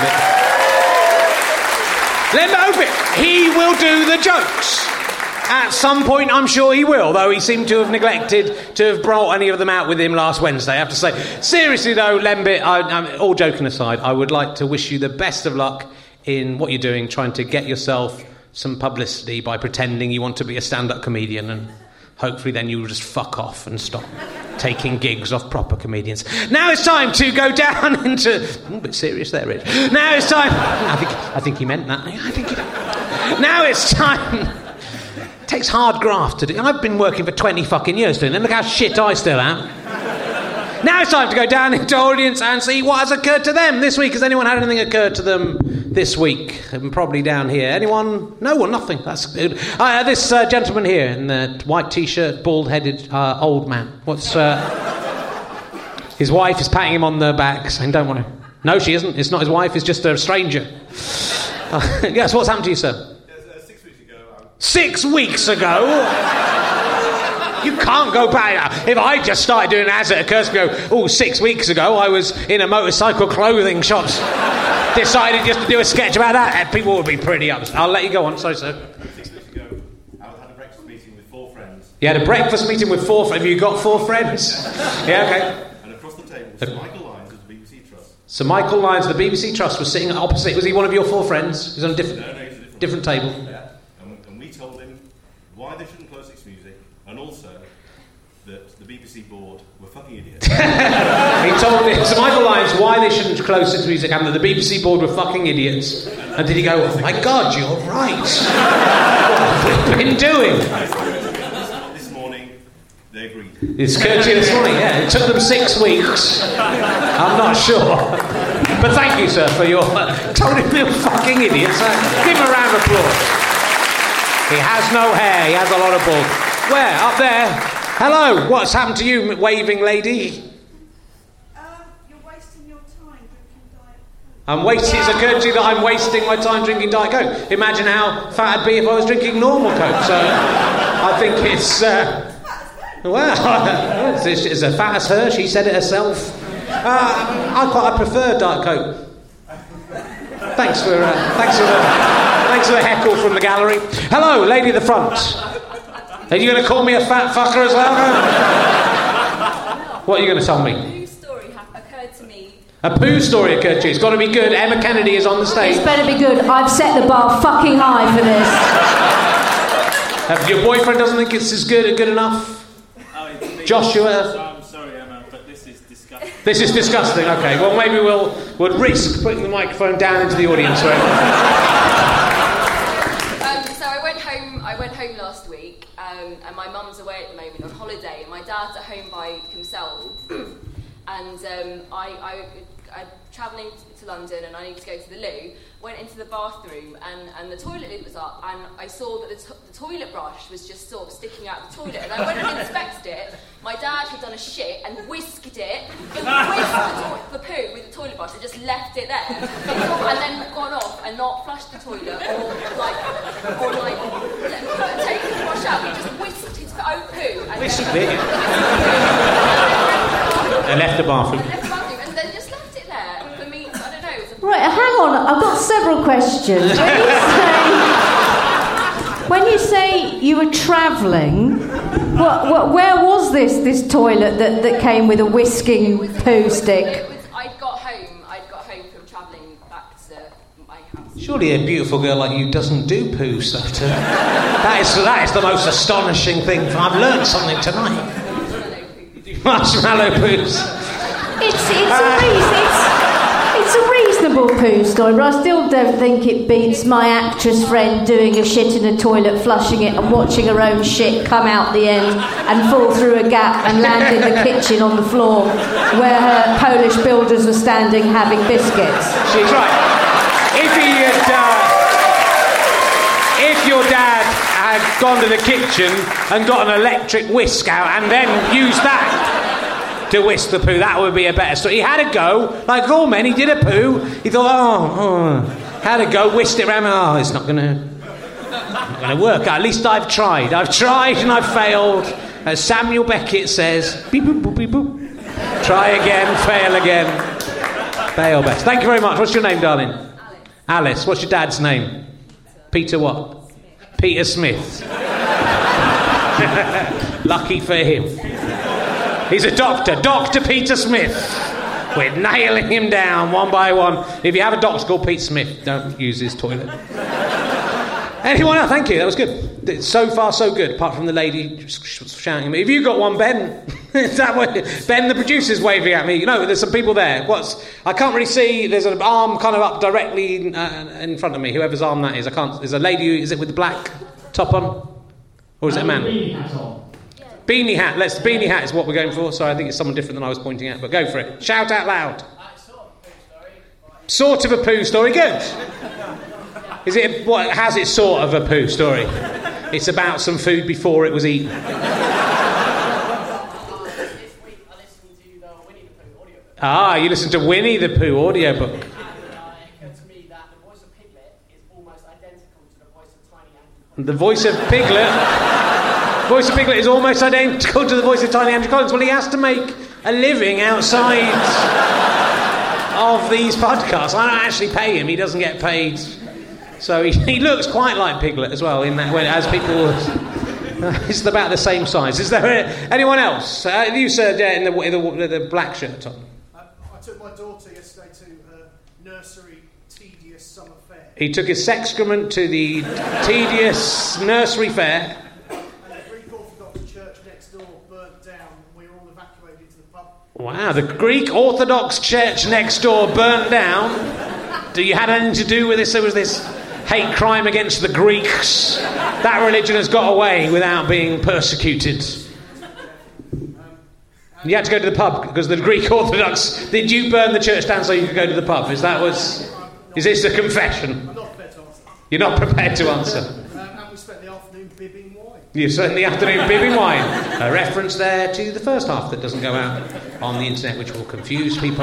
Lembit Opik. He will do the jokes. At some point, I'm sure he will, though he seemed to have neglected to have brought any of them out with him last Wednesday, I have to say. Seriously, though, Lembit, all joking aside, I would like to wish you the best of luck in what you're doing, trying to get yourself some publicity by pretending you want to be a stand-up comedian, and hopefully then you'll just fuck off and stop taking gigs off proper comedians. Now it's time to go down into... a bit serious there, Rich. Now it's time... I think he meant that. Now it's time... It takes hard graft to do. I've been working for 20 fucking years doing it. Look how shit I still am. Now it's time to go down into audience and see what has occurred to them this week. Has anyone had anything occur to them this week? Probably down here. Anyone? No one, nothing. That's good. This gentleman here in the white T-shirt, bald-headed old man. What's... His wife is patting him on the back, saying, don't want to... No, she isn't. It's not his wife. It's just a stranger. Yes, what's happened to you, sir? 6 weeks ago? You can't go back. If I just started doing as it occurs to go, 6 weeks ago I was in a motorcycle clothing shop, decided just to do a sketch about that, and people would be pretty upset. I'll let you go on. Sorry, sir. 6 weeks ago, I had a breakfast meeting with 4 friends. You had a breakfast meeting with 4 friends? Have you got 4 friends? Yeah, okay. And across the table, Sir Michael Lyons of the BBC Trust. Sir Michael Lyons of the BBC Trust was sitting opposite. Was he one of your 4 friends? He was on a different, No, he's a different table. Yeah. And we told him why they shouldn't play Six Music, and also that the BBC board were fucking idiots. He told Sir Michael Lyons why they shouldn't close Six Music and that the BBC board were fucking idiots. And did he go, oh my God, you're right. What have we been doing? This morning, they agreed. It's courtesy this morning, yeah. It took them 6 weeks. I'm not sure. But thank you, sir, for your... told him they were fucking idiots. Give him a round of applause. He has no hair. He has a lot of bald. Where? Up there. Hello. What's happened to you, waving lady? You're wasting your time drinking Diet Coke. I'm wasting. It's occurred to you that I'm wasting my time drinking Diet Coke. Imagine how fat I'd be if I was drinking normal Coke. So I think it's... well, it's as fat as her. She said it herself. I prefer Diet Coke. Thanks for the heckle from the gallery. Hello, lady at the front. Are you going to call me a fat fucker as well? What are you going to tell me? A poo story occurred to me. A poo story occurred to you. It's got to be good. Emma Kennedy is on the stage. It's better be good. I've set the bar fucking high for this. Your boyfriend doesn't think it's as good enough? Joshua? I'm sorry, Emma, but this is disgusting. This is disgusting. Okay, well maybe we'll risk putting the microphone down into the audience. So I went home last week, and my mum's away at the moment on holiday, and my dad's at home by himself. And I travelling to London and I needed to go to the loo. Went into the bathroom and the toilet lid was up, and I saw that the toilet brush was just sort of sticking out of the toilet. And I went and inspected it. My dad had done a shit and whisked it. He whisked the poo with the toilet brush and just left it there, and then gone off and not flushed the toilet or taken the brush out. He just whisked his own poo and whisked it. And left the bathroom. And then just left it there. For me, I don't know. Right, hang on. I've got several questions. When you say you were travelling, where was this toilet that came with a whisking poo stick? I'd got home from travelling back to my house. Surely a beautiful girl like you doesn't do poo stuff to that is the most astonishing thing. I've learned something tonight. Marshmallow poos. It's a reasonable poo story, but I still don't think it beats my actress friend doing a shit in a toilet, flushing it, and watching her own shit come out the end and fall through a gap and land in the kitchen on the floor where her Polish builders were standing having biscuits. She's right. If your dad had gone to the kitchen and got an electric whisk out and then used that to whisk the poo, that would be a better story. He had a go, like all men, he did a poo, he thought, had a go, whisked it around, it's not going to work. At least I've tried and I've failed. As Samuel Beckett says, beep boop boop beep boop. Try again, fail again. Fail best. Thank you very much. What's your name, darling? Alice. What's your dad's name? Peter what? Peter Smith. Lucky for him. He's a doctor. Dr. Peter Smith. We're nailing him down one by one. If you have a doctor called Pete Smith, don't use his toilet. Anyone else? Thank you. That was good. So far, so good. Apart from the lady shouting at me. Have you got one, Ben? Is that what Ben, the producer's waving at me? No, there's some people there. I can't really see. There's an arm kind of up directly in front of me. Whoever's arm that is, I can't. There's a lady. Is it with the black top on, or is it a man? Beanie hat on. Beanie hat. Beanie hat is what we're going for. Sorry, I think it's someone different than I was pointing at. But go for it. Shout out loud. Sort of a poo story. Good. Is it? What? How's it sort of a poo story? It's about some food before it was eaten. You listened to Winnie the Pooh audiobook. The voice of Piglet. The voice of Piglet is almost identical to the voice of Tiny Andrew Collins. Well, he has to make a living outside of these podcasts. I don't actually pay him. He doesn't get paid. So he looks quite like Piglet as well, in that way, as people. It's about the same size. Is there anyone else? You, sir, in the black shirt on. I took my daughter yesterday to her nursery tedious summer fair. He took his excrement to the tedious nursery fair. And the Greek Orthodox church next door burnt down, and we were all evacuated to the pub. Wow, the Greek Orthodox church next door burnt down. Do you had anything to do with this? There was this hate crime against the Greeks. That religion has got away without being persecuted. You had to go to the pub because the Greek Orthodox. Did you burn the church down so you could go to the pub? Is this a confession? I'm not prepared to answer. You're not prepared to answer. And we spent the afternoon bibbing wine. You spent the afternoon bibbing wine. A reference there to the first half that doesn't go out on the internet, which will confuse people.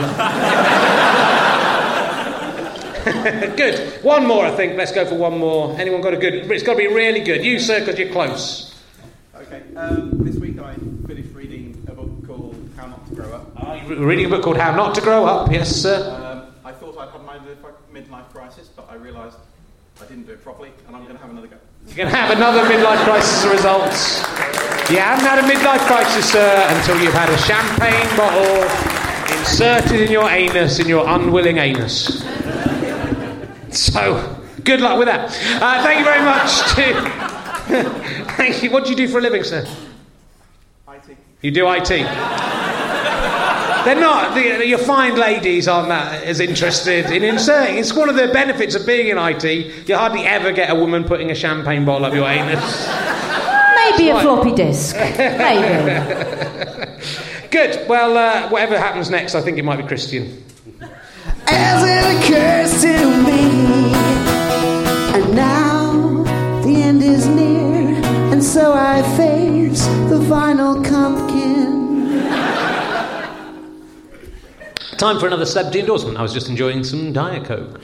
Good. One more, I think. Let's go for one more. Anyone got a good? It's got to be really good. You, sir, because you're close. Okay. This week I finished reading a book called How Not to Grow Up. You're reading a book called How Not to Grow Up. Yes, sir. I thought I'd had my midlife crisis, but I realised I didn't do it properly, and I'm going to have another go. You're going to have another midlife crisis results. You haven't had a midlife crisis, sir, until you've had a champagne bottle inserted in your anus, in your unwilling anus. So, good luck with that. Thank you very much. Thank you. What do you do for a living, sir? IT. You do IT. They're not. Your fine ladies aren't that as interested in inserting. It's one of the benefits of being in IT. You hardly ever get a woman putting a champagne bottle up your anus. Maybe a floppy disk. Maybe. Good. Well, whatever happens next, I think it might be Christian. as it occurs to me. And now the end is near, and so I face the final pumpkin. Time for another celebrity endorsement. I was just enjoying some Diet Coke.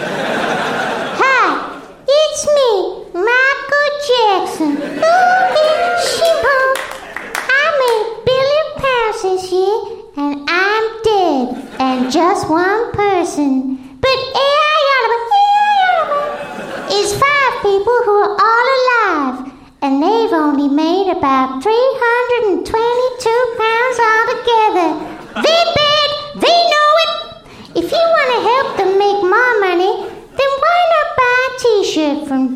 Hi, it's me, Michael Jackson. I made $1 billion this year, and I'm dead, and just one person. But is 5 people who are all alive, and they've only made about 322 pounds altogether. They know it. If you want to help them make more money, then why not buy a t-shirt from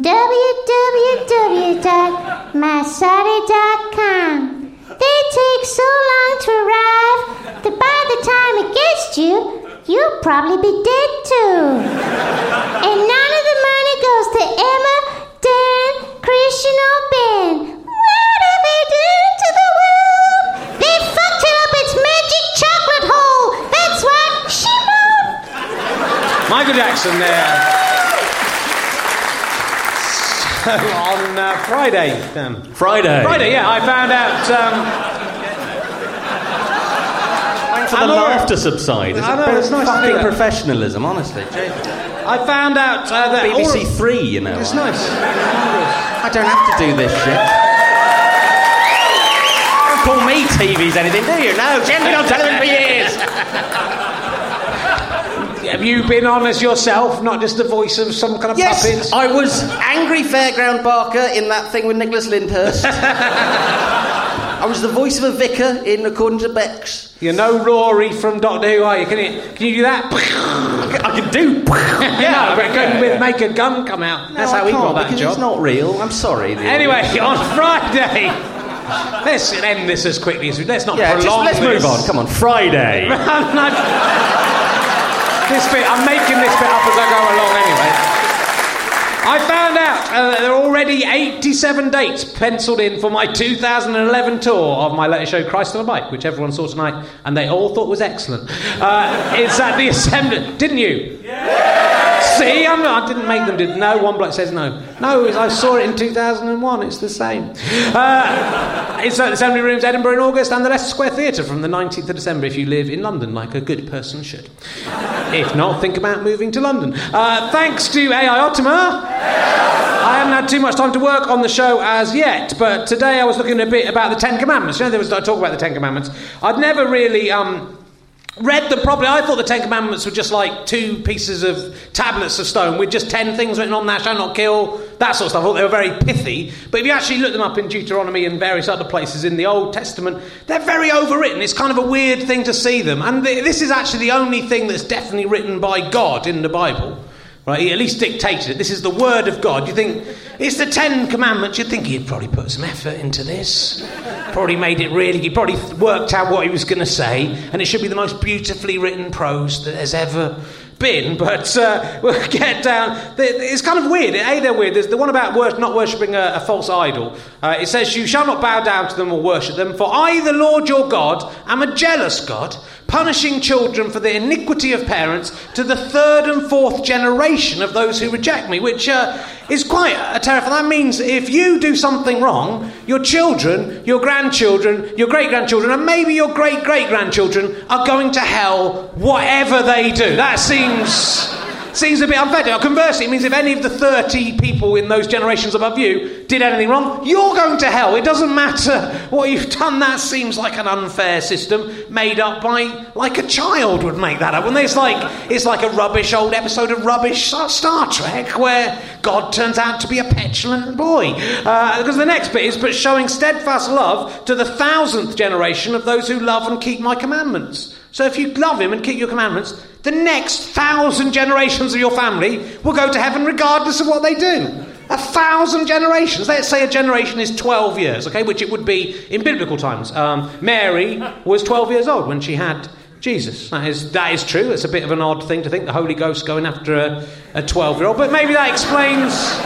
www.mysari.com. They take so long to arrive that by the time it gets to you, you'll probably be dead too. And none of the money goes to Emma, Dan, Christian, or Ben. What have they done to the world? They fucked it up its magic chocolate hole. That's what she wrote. Michael Jackson there. So on Friday. Friday, yeah, I found out... For the laughter subside. I know, it's nice fucking to do that. professionalism, honestly. I found out that... BBC Three, you know. It's nice. I don't have to do this shit. Don't call me TV's anything, do you? No, she hasn't been on television for years. Have you been on as yourself, not just the voice of some kind of puppet? I was angry fairground barker in that thing with Nicholas Lyndhurst. I was the voice of a vicar in According to Bex. You're no Rory from Doctor Who, are you? Can you do that? I can do. Yeah, but make a gun come out. That's how we got that because job. It's not real. I'm sorry. Anyway, on Friday, let's end this as quickly as we. Let's not prolong let's this. move on. Come on, Friday. This bit, I'm making this bit up as I go along anyway. I found out that there are already 87 dates penciled in for my 2011 tour of my latest show, Christ on a Bike, which everyone saw tonight, and they all thought was excellent. It's at the Assembly... Didn't you? Yeah. See, I didn't make them... No, one bloke says no. No, I saw it in 2001. It's the same. It's at the Assembly Rooms, Edinburgh in August, and the Leicester Square Theatre from the 19th of December if you live in London, like a good person should. If not, think about moving to London. Thanks to AI Optima... I haven't had too much time to work on the show as yet, but today I was looking a bit about the Ten Commandments. You know, there was talk about the Ten Commandments. I'd never really read them properly. I thought the Ten Commandments were just like 2 pieces of tablets of stone with just 10 things written on, thou shalt not kill, that sort of stuff. I thought they were very pithy. But if you actually look them up in Deuteronomy and various other places in the Old Testament, they're very overwritten. It's kind of a weird thing to see them. And this is actually the only thing that's definitely written by God in the Bible. Right, he at least dictated it. This is the word of God. You think, it's the 10 Commandments. You'd think he'd probably put some effort into this. Probably made it really... He probably worked out what he was going to say, and it should be the most beautifully written prose that has ever been. But we'll get down... It's kind of weird. They're weird. There's the one about not worshipping a false idol. It says, you shall not bow down to them or worship them, for I, the Lord your God, am a jealous God, punishing children for the iniquity of parents to the 3rd and 4th generation of those who reject me, which is quite terrifying. That means if you do something wrong, your children, your grandchildren, your great-grandchildren, and maybe your great-great-grandchildren are going to hell whatever they do. That seems a bit unfair. Conversely, it means if any of the 30 people in those generations above you did anything wrong, you're going to hell. It doesn't matter what you've done. That seems like an unfair system made up by, like, a child would make that up. And it's like a rubbish old episode of rubbish Star Trek where God turns out to be a petulant boy. Because the next bit is, but showing steadfast love to the 1000th generation of those who love and keep my commandments. So if you love him and keep your commandments, the next 1000 generations of your family will go to heaven regardless of what they do. 1,000 generations. Let's say a generation is 12 years, okay, which it would be in biblical times. Mary was 12 years old when she had Jesus. That is true. It's a bit of an odd thing to think, the Holy Ghost going after a 12-year-old. But maybe that explains...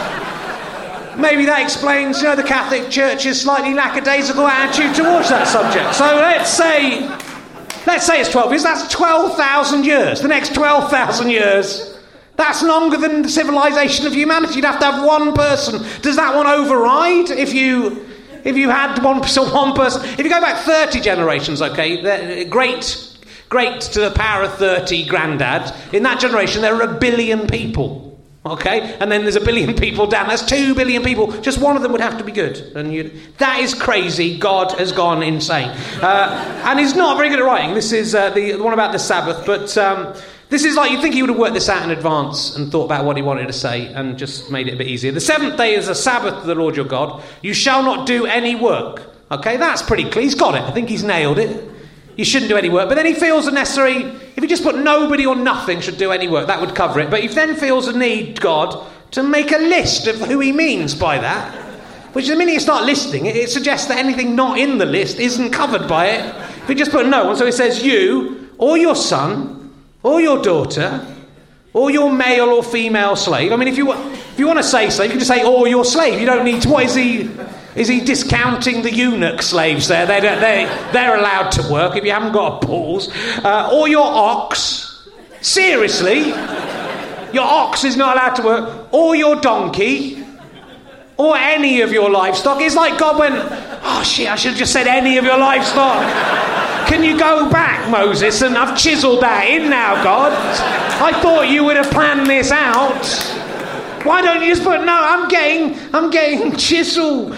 the Catholic Church's slightly lackadaisical attitude towards that subject. So let's say Let's say it's 12 years. That's 12,000 years. The next 12,000 years. That's longer than the civilization of humanity. You'd have to have one person. Does that one override if you had one person? If you go back 30 generations, okay, great to the power of 30 granddad. In that generation, there are 1 billion people. Okay, and then there's 1 billion people down. That's 2 billion people. Just one of them would have to be good. And that is crazy. God has gone insane. And he's not very good at writing. This is the one about the Sabbath. But this is like, you'd think he would have worked this out in advance and thought about what he wanted to say and just made it a bit easier. The seventh day is a Sabbath to the Lord your God. You shall not do any work. Okay, that's pretty clear. He's got it. I think he's nailed it. You shouldn't do any work. But then he feels it necessary, if he just put nobody or nothing should do any work, that would cover it. But he then feels a need, God, to make a list of who he means by that. Which the minute you start listing it, it suggests that anything not in the list isn't covered by it. If he just put no one, so he says you, or your son, or your daughter, or your male or female slave. I mean, if you want to say slave, you can just say or your slave. You don't need to. What is he? Is he discounting the eunuch slaves there? They're allowed to work if you haven't got a balls. Or your ox. Seriously? Your ox is not allowed to work. Or your donkey. Or any of your livestock. It's like God went, oh shit, I should have just said any of your livestock. Can you go back, Moses? And I've chiselled that in now, God. I thought you would have planned this out. Why don't you just put, no, I'm getting chisel.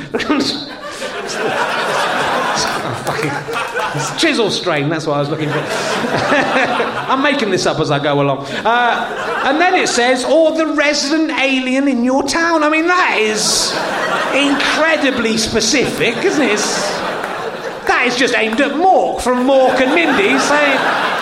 It's chisel strain, that's what I was looking for. I'm making this up as I go along. And then it says, or the resident alien in your town. I mean, that is incredibly specific, isn't it? That is just aimed at Mork from Mork and Mindy saying...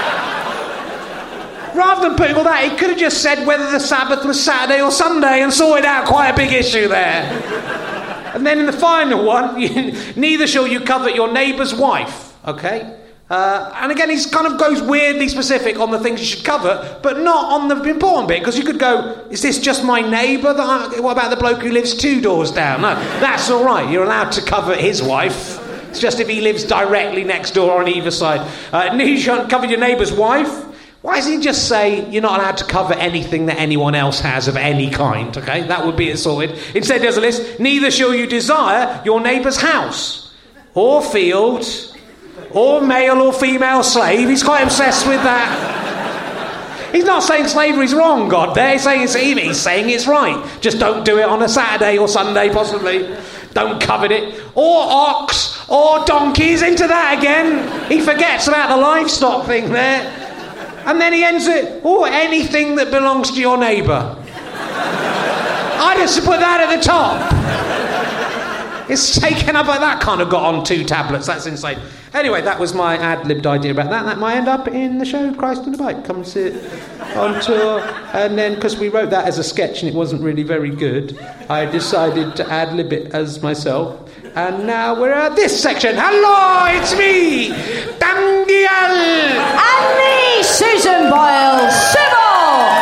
Rather than putting all that, he could have just said whether the Sabbath was Saturday or Sunday and sorted out quite a big issue there. And then in the final one, neither shall you covet your neighbour's wife, okay? And again, he kind of goes weirdly specific on the things you should covet, but not on the important bit, because you could go, is this just my neighbour? What about the bloke who lives 2 doors down? No, that's all right. You're allowed to covet his wife. It's just if he lives directly next door on either side. You shouldn't covet your neighbour's wife. Why doesn't he just say you're not allowed to cover anything that anyone else has of any kind, okay? That would be it sorted. Instead, there's a list. Neither shall you desire your neighbour's house, or field, or male or female slave. He's quite obsessed with that. He's not saying slavery's wrong, God, there. He's saying it's right. Just don't do it on a Saturday or Sunday, possibly. Don't covet it. Or ox, or donkeys, into that again. He forgets about the livestock thing there. And then he ends it, or anything that belongs to your neighbour. I just put that at the top. It's taken up, that kind of got on 2 tablets. That's insane. Anyway, that was my ad-libbed idea about that. That might end up in the show Christ on the Bike. Come sit on tour. And then, because we wrote that as a sketch and it wasn't really very good, I decided to ad-lib it as myself. And now we're at this section. Hello, it's me, Dangiel. And me, Susan Boyle, Sybil.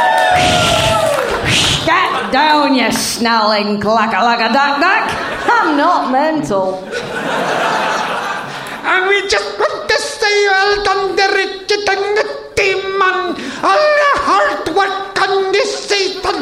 Get down, you snarling clacker-lacka-duck-duck. I'm not mental. And we just want to say well done, the Richard and the team, and all the hard work on this season.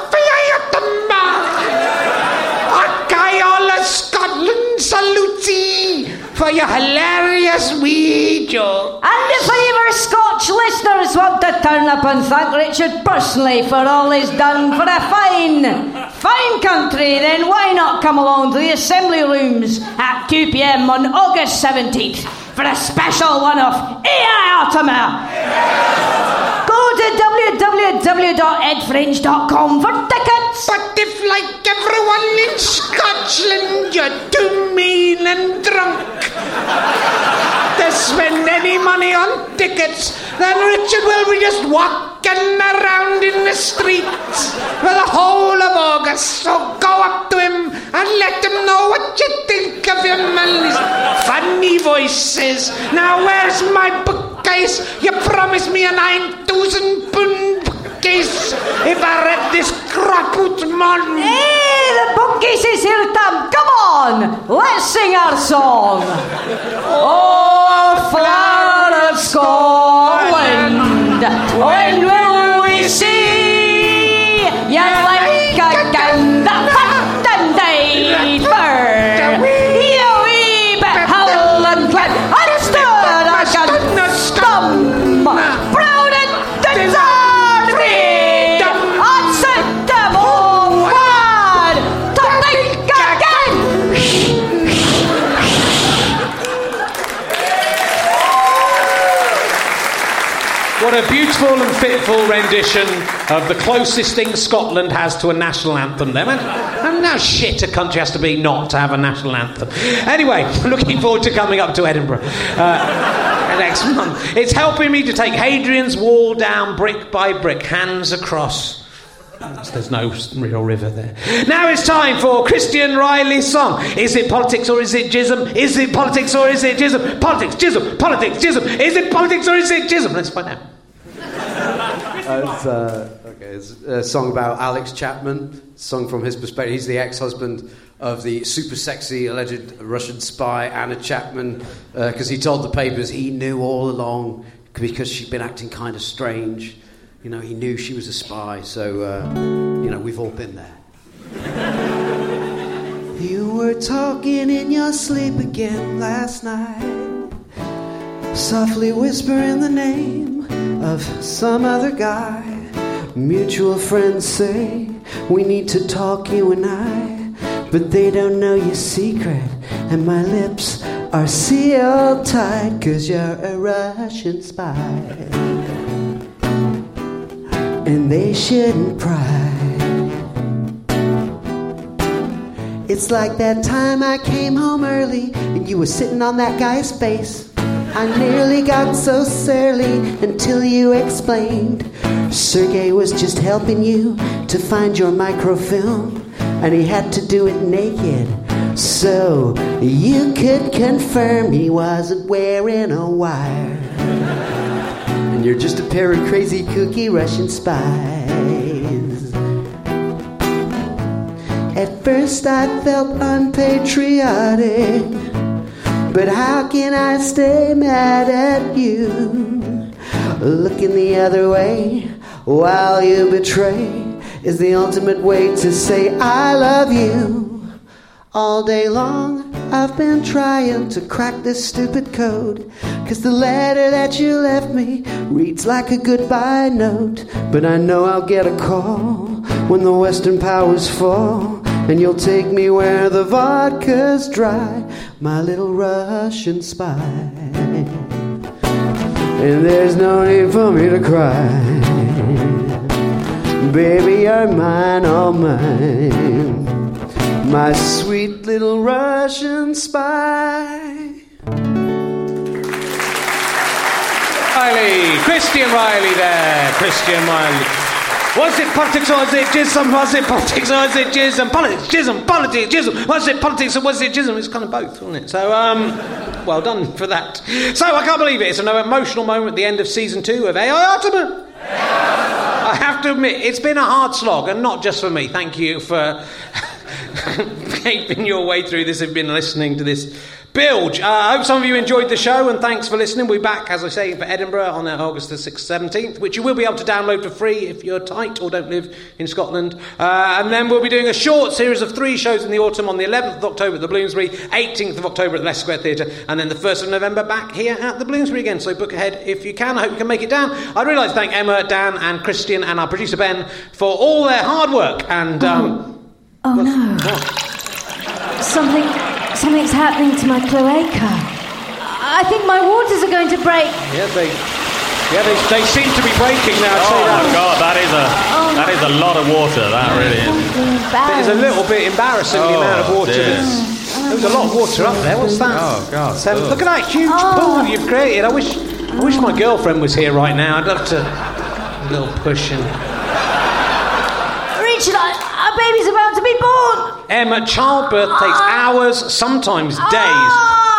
Okay, all of Scotland salutes ye for your hilarious wee joke. And if any of our Scotch listeners want to turn up and thank Richard personally for all he's done for a fine country, then why not come along to the Assembly Rooms at 2 p.m. on August 17th for a special one-off AI Ultima. Go to www.edfringe.com for tickets. But if, like everyone in Scotland, you're too mean and drunk to spend any money on tickets, then Richard will be just walking around in the streets for the whole of August. So go up to him and let him know what you think of him and his funny voices. Now, where's my bookcase? You promised me a 9,000-pound bookcase if I read this crap out, man. Hey, the bookcase is here, Tom. Come on, let's sing our song. Oh, flower of Scotland. When will we see you like a gun that fought and died for you wee bit Highland lad and stood against them, proud and deserving, and set them all glad to think again. What a beautiful and fitful rendition of the closest thing Scotland has to a national anthem, then. And how shit a country has to be not to have a national anthem. Anyway, looking forward to coming up to Edinburgh next month. It's helping me to take Hadrian's Wall down brick by brick, hands across. There's no real river there. Now it's time for Christian Riley's song. Is it politics or is it jism? Is it politics or is it jism? Politics, jism, politics, jism. Is it politics or is it jism? Let's find out. It's a song about Alex Chapman, sung from his perspective. He's the ex-husband of the super sexy alleged Russian spy Anna Chapman, because he told the papers he knew all along because she'd been acting kind of strange. You know, he knew she was a spy, so, we've all been there. You were talking in your sleep again last night, softly whispering the name of some other guy. Mutual friends say we need to talk, you and I, but they don't know your secret, and my lips are sealed tight, 'cause you're a Russian spy. And they shouldn't pry. It's like that time I came home early and you were sitting on that guy's face. I nearly got so surly until you explained Sergei was just helping you to find your microfilm, and he had to do it naked so you could confirm he wasn't wearing a wire. And you're just a pair of crazy kooky Russian spies. At first I felt unpatriotic, but how can I stay mad at you? Looking the other way while you betray is the ultimate way to say I love you. All day long I've been trying to crack this stupid code, 'cause the letter that you left me reads like a goodbye note. But I know I'll get a call when the Western powers fall, and you'll take me where the vodka's dry, my little Russian spy. And there's no need for me to cry. Baby, you're mine, all mine, my sweet little Russian spy. Riley, Christian Riley there, Christian Riley. Was it politics or was it jism? Was it politics or was it jism? Politics, jism, politics, jism. Was it politics or was it jism? It's kind of both, wasn't it? So, well done for that. So, I can't believe it. It's an emotional moment at the end of season 2 of AI Ultimate. I have to admit, it's been a hard slog, and not just for me. Thank you for keeping your way through this and been listening to this bilge. I hope some of you enjoyed the show, and thanks for listening. We'll be back, as I say, for Edinburgh on August the 6th, 17th, which you will be able to download for free if you're tight or don't live in Scotland. And then we'll be doing a short series of 3 shows in the autumn on the 11th of October at the Bloomsbury, 18th of October at the Leicester Square Theatre, and then the 1st of November back here at the Bloomsbury again. So book ahead if you can. I hope you can make it down. I'd really like to thank Emma, Dan and Christian and our producer Ben for all their hard work. And Oh no. Something's happening to my cloaca. I think my waters are going to break. Yeah, they seem to be breaking now. Oh my God, that is a lot of water. That really is. It is a little bit embarrassing, the amount of water. There's a lot of water up there. What's that? Oh God! Look at that huge pool you've created. I wish my girlfriend was here right now. I'd love to a little push in. Richard, our baby's about to be born. Emma, childbirth takes hours, sometimes days.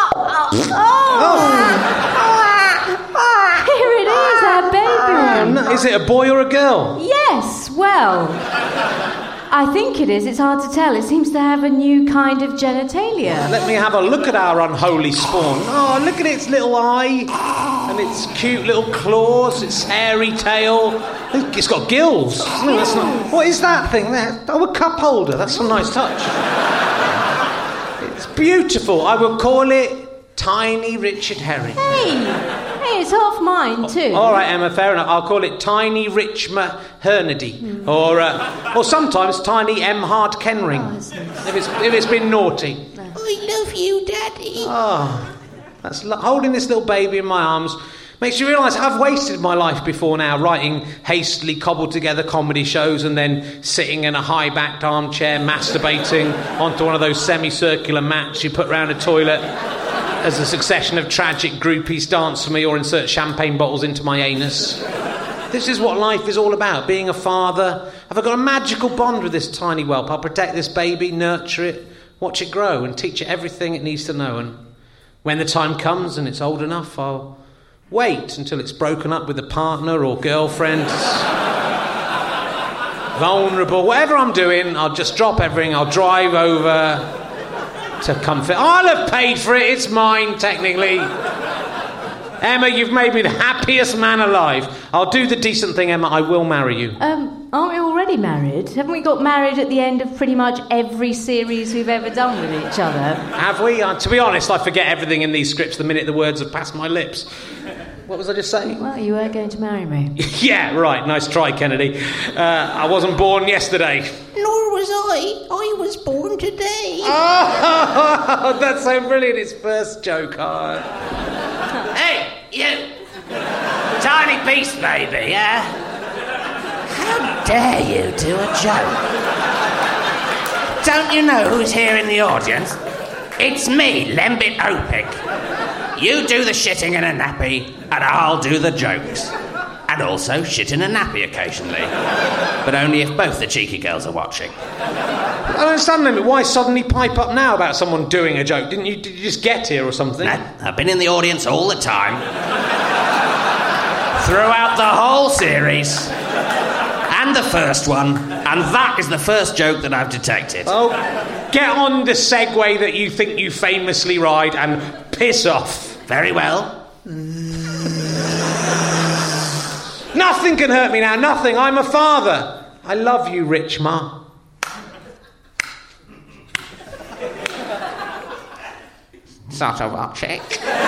Here it is, our baby. No, is it a boy or a girl? Yes, well, I think it is. It's hard to tell. It seems to have a new kind of genitalia. Let me have a look at our unholy spawn. Oh, look at its little eye. And its cute little claws, its hairy tail. It's got gills. No, that's not. What is that thing there? Oh, a cup holder. That's a nice touch. It's beautiful. I will call it Tiny Richard Herring. Hey, it's half mine too. All right, Emma, fair enough. I'll call it Tiny Richma Hernady. Or sometimes Tiny M. Hard Kenring. If it's been naughty. I love you, Daddy. Oh, that's holding this little baby in my arms makes you realise I've wasted my life before now writing hastily cobbled together comedy shows and then sitting in a high-backed armchair masturbating onto one of those semicircular mats you put round a toilet as a succession of tragic groupies dance for me or insert champagne bottles into my anus. This is what life is all about, being a father. Have I got a magical bond with this tiny whelp? I'll protect this baby, nurture it, watch it grow and teach it everything it needs to know. And when the time comes and it's old enough, I'll wait until it's broken up with a partner or girlfriend. Vulnerable. Whatever I'm doing, I'll just drop everything. I'll drive over to comfort. I'll have paid for it. It's mine, technically. Emma, you've made me the happiest man alive. I'll do the decent thing, Emma. I will marry you. Aren't we already married? Haven't we got married at the end of pretty much every series we've ever done with each other? Have we? To be honest, I forget everything in these scripts the minute the words have passed my lips. What was I just saying? Well, you were going to marry me. Yeah, right. Nice try, Kennedy. I wasn't born yesterday. Nor was I. I was born today. Oh, that's so brilliant. It's first joke. Hey, you! Tiny beast baby, yeah? How dare you do a joke? Don't you know who's here in the audience? It's me, Lembit Opik. You do the shitting in a nappy, and I'll do the jokes. And also shit in a nappy occasionally. But only if both the cheeky girls are watching. I don't understand, Lembit. Why suddenly pipe up now about someone doing a joke? Did you just get here or something? No, I've been in the audience all the time. Throughout the whole series. And the first one. And that is the first joke that I've detected. Oh, get on the Segway that you think you famously ride and piss off. Very well. Nothing can hurt me now, nothing. I'm a father. I love you, Rich Ma. Sort of a chick.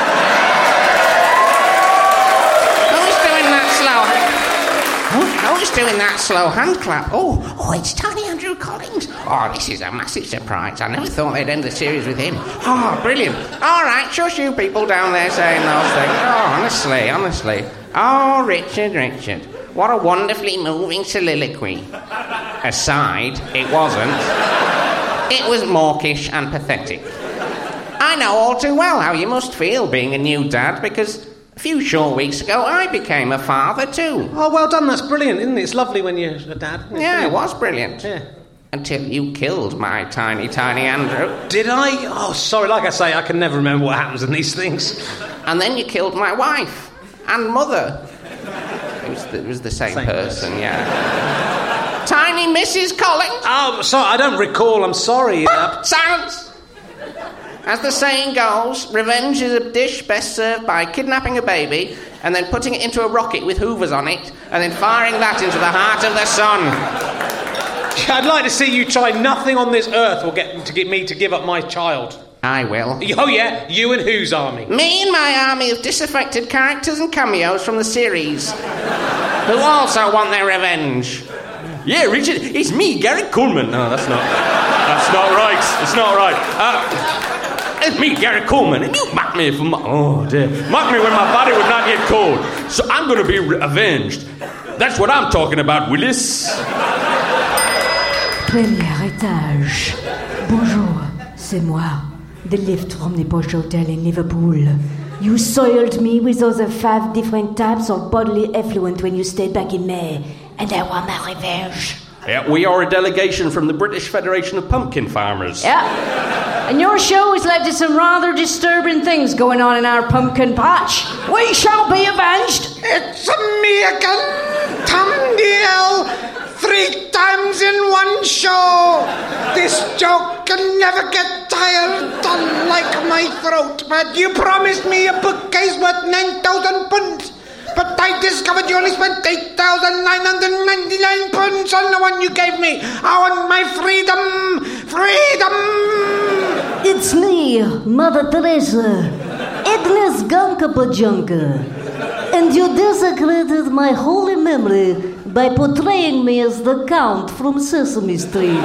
Who's doing that slow hand clap? Oh, it's Tiny Andrew Collins. Oh, this is a massive surprise. I never thought they'd end the series with him. Oh, brilliant. All right, shush you people down there saying those things. Oh, honestly. Oh, Richard. What a wonderfully moving soliloquy. Aside, it wasn't. It was mawkish and pathetic. I know all too well how you must feel being a new dad, because a few short weeks ago I became a father too. Oh, well done, that's brilliant, isn't it? It's lovely when you're a dad. Yeah, it was brilliant. Yeah. Until you killed my tiny Andrew. Did I? Oh, sorry, like I say, I can never remember what happens in these things. And then you killed my wife and mother. It was the same person, yeah. Tiny Mrs. Collins. Oh, sorry, I don't recall, I'm sorry. Silence! As the saying goes, revenge is a dish best served by kidnapping a baby and then putting it into a rocket with hoovers on it and then firing that into the heart of the sun. I'd like to see you try nothing on this earth will get me to give up my child. I will. Oh, yeah? You and whose army? Me and my army of disaffected characters and cameos from the series who also want their revenge. Yeah, Richard, it's me, Gary Coleman. No, that's not right. It's not right. It's me, Gary Coleman, and you mock me for oh dear, mock me when my body was not yet cold. So I'm going to be avenged. That's what I'm talking about, Willis. Premier étage. Bonjour, c'est moi. The lift from the Posh Hotel in Liverpool. You soiled me with other 5 different types of bodily effluent when you stayed back in May, and I want my revenge. Yeah, we are a delegation from the British Federation of Pumpkin Farmers. Yeah. And your show has led to some rather disturbing things going on in our pumpkin patch. We shall be avenged. It's me again, Tom Neal. 3 3 times in one show. This joke can never get tired, unlike my throat. But you promised me a bookcase worth £9,000. But I discovered you only spent £8,999 on the one you gave me. I want my freedom. Freedom! It's me, Mother Teresa, Agnes Gunka. And you desecrated my holy memory by portraying me as the Count from Sesame Street.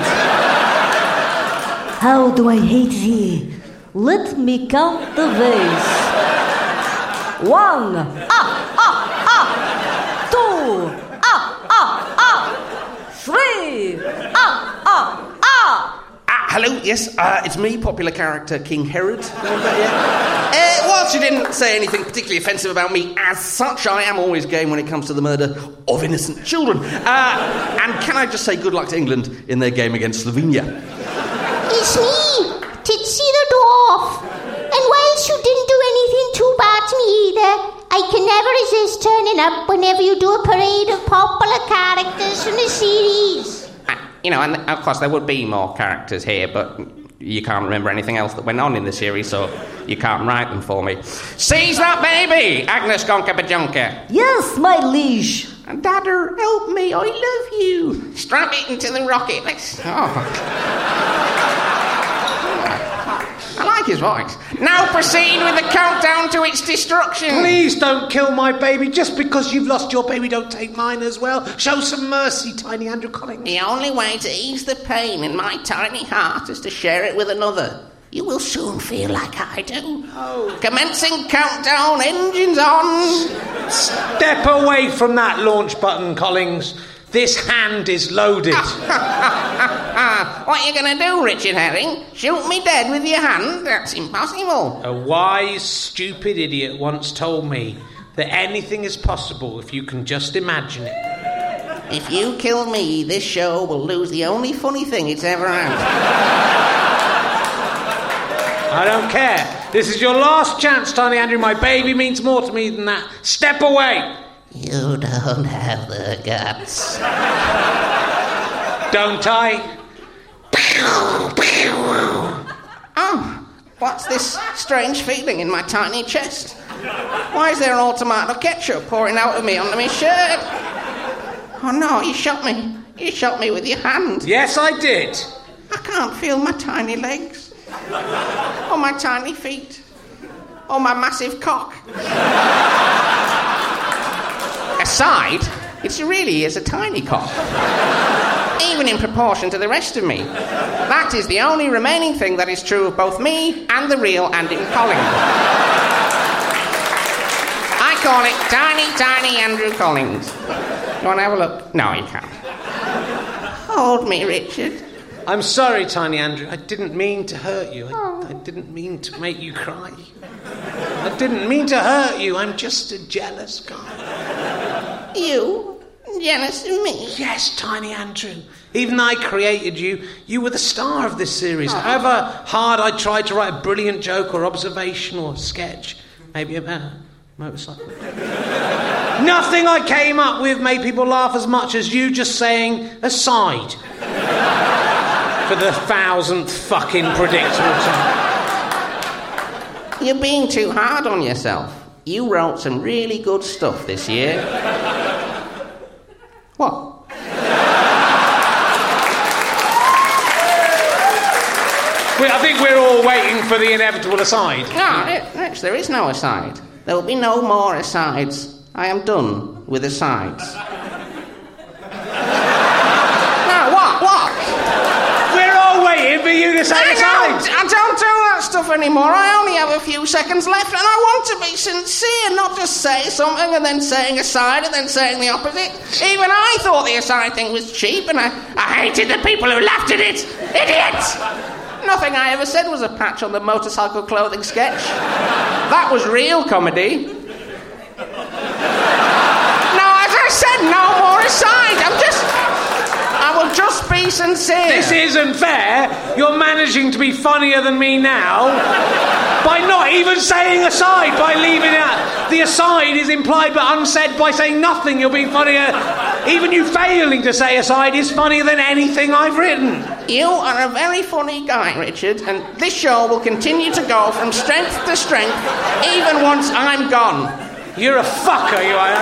How do I hate thee? Let me count the ways. 1, 2, 3, Hello, yes, it's me, popular character King Herod. Whilst you didn't say anything particularly offensive about me as such, I am always game when it comes to the murder of innocent children. And can I just say good luck to England in their game against Slovenia? It's me, Titsy the Dwarf. And whilst you didn't do anything too bad to me either, I can never resist turning up whenever you do a parade of popular characters from the series. You know, and of course there would be more characters here, but you can't remember anything else that went on in the series, so you can't write them for me. Seize that baby, Agnes Gonka Bajonka. Yes, my liege. Dadder, help me, I love you. Strap it into the rocket. Let's... Oh. I like his voice. Now proceed with the countdown to its destruction. Please don't kill my baby. Just because you've lost your baby, don't take mine as well. Show some mercy, tiny Andrew Collins. The only way to ease the pain in my tiny heart is to share it with another. You will soon feel like I do. Oh. Commencing countdown, engines on. Step away from that launch button, Collins. This hand is loaded. What are you going to do, Richard Herring? Shoot me dead with your hand? That's impossible. A wise, stupid idiot once told me that anything is possible if you can just imagine it. If you kill me, this show will lose the only funny thing it's ever had. I don't care. This is your last chance, Tiny Andrew. My baby means more to me than that. Step away. You don't have the guts. Don't I? Oh, what's this strange feeling in my tiny chest? Why is there an old tomato ketchup pouring out of me onto my shirt? Oh no, you shot me. You shot me with your hand. Yes, I did. I can't feel my tiny legs. Or my tiny feet. Or my massive cock. Aside, it really is a tiny cock. Even in proportion to the rest of me. That is the only remaining thing that is true of both me and the real Andy Collins. I call it Tiny Andrew Collins. You want to have a look? No, you can't. Hold me, Richard. I'm sorry, Tiny Andrew. I didn't mean to hurt you. I didn't mean to make you cry. I didn't mean to hurt you. I'm just a jealous guy. You? Jealous of me? Yes, Tiny Andrew. Even though I created you, you were the star of this series. Oh. However hard I tried to write a brilliant joke or observation or sketch, maybe about a motorcycle. Nothing I came up with made people laugh as much as you just saying aside. For the 1000th fucking predictable time. You're being too hard on yourself. You wrote some really good stuff this year. What? I think we're all waiting for the inevitable aside. No, Rich, there is no aside. There will be no more asides. I am done with asides. No, what? We're all waiting for you to say asides. I don't do that stuff anymore. I only have a few seconds left, and I want to be sincere, not just say something and then saying aside and then saying the opposite. Even I thought the aside thing was cheap, and I hated the people who laughed at it. Idiots! Nothing I ever said was a patch on the motorcycle clothing sketch. That was real comedy. No, as I said, no more aside. I will just be sincere. This isn't fair. You're managing to be funnier than me now by not even saying aside, by leaving out. The aside is implied but unsaid by saying nothing. You're being funnier Even you failing to say aside is funnier than anything I've written. You are a very funny guy, Richard, and this show will continue to go from strength to strength, even once I'm gone. You're a fucker, you are.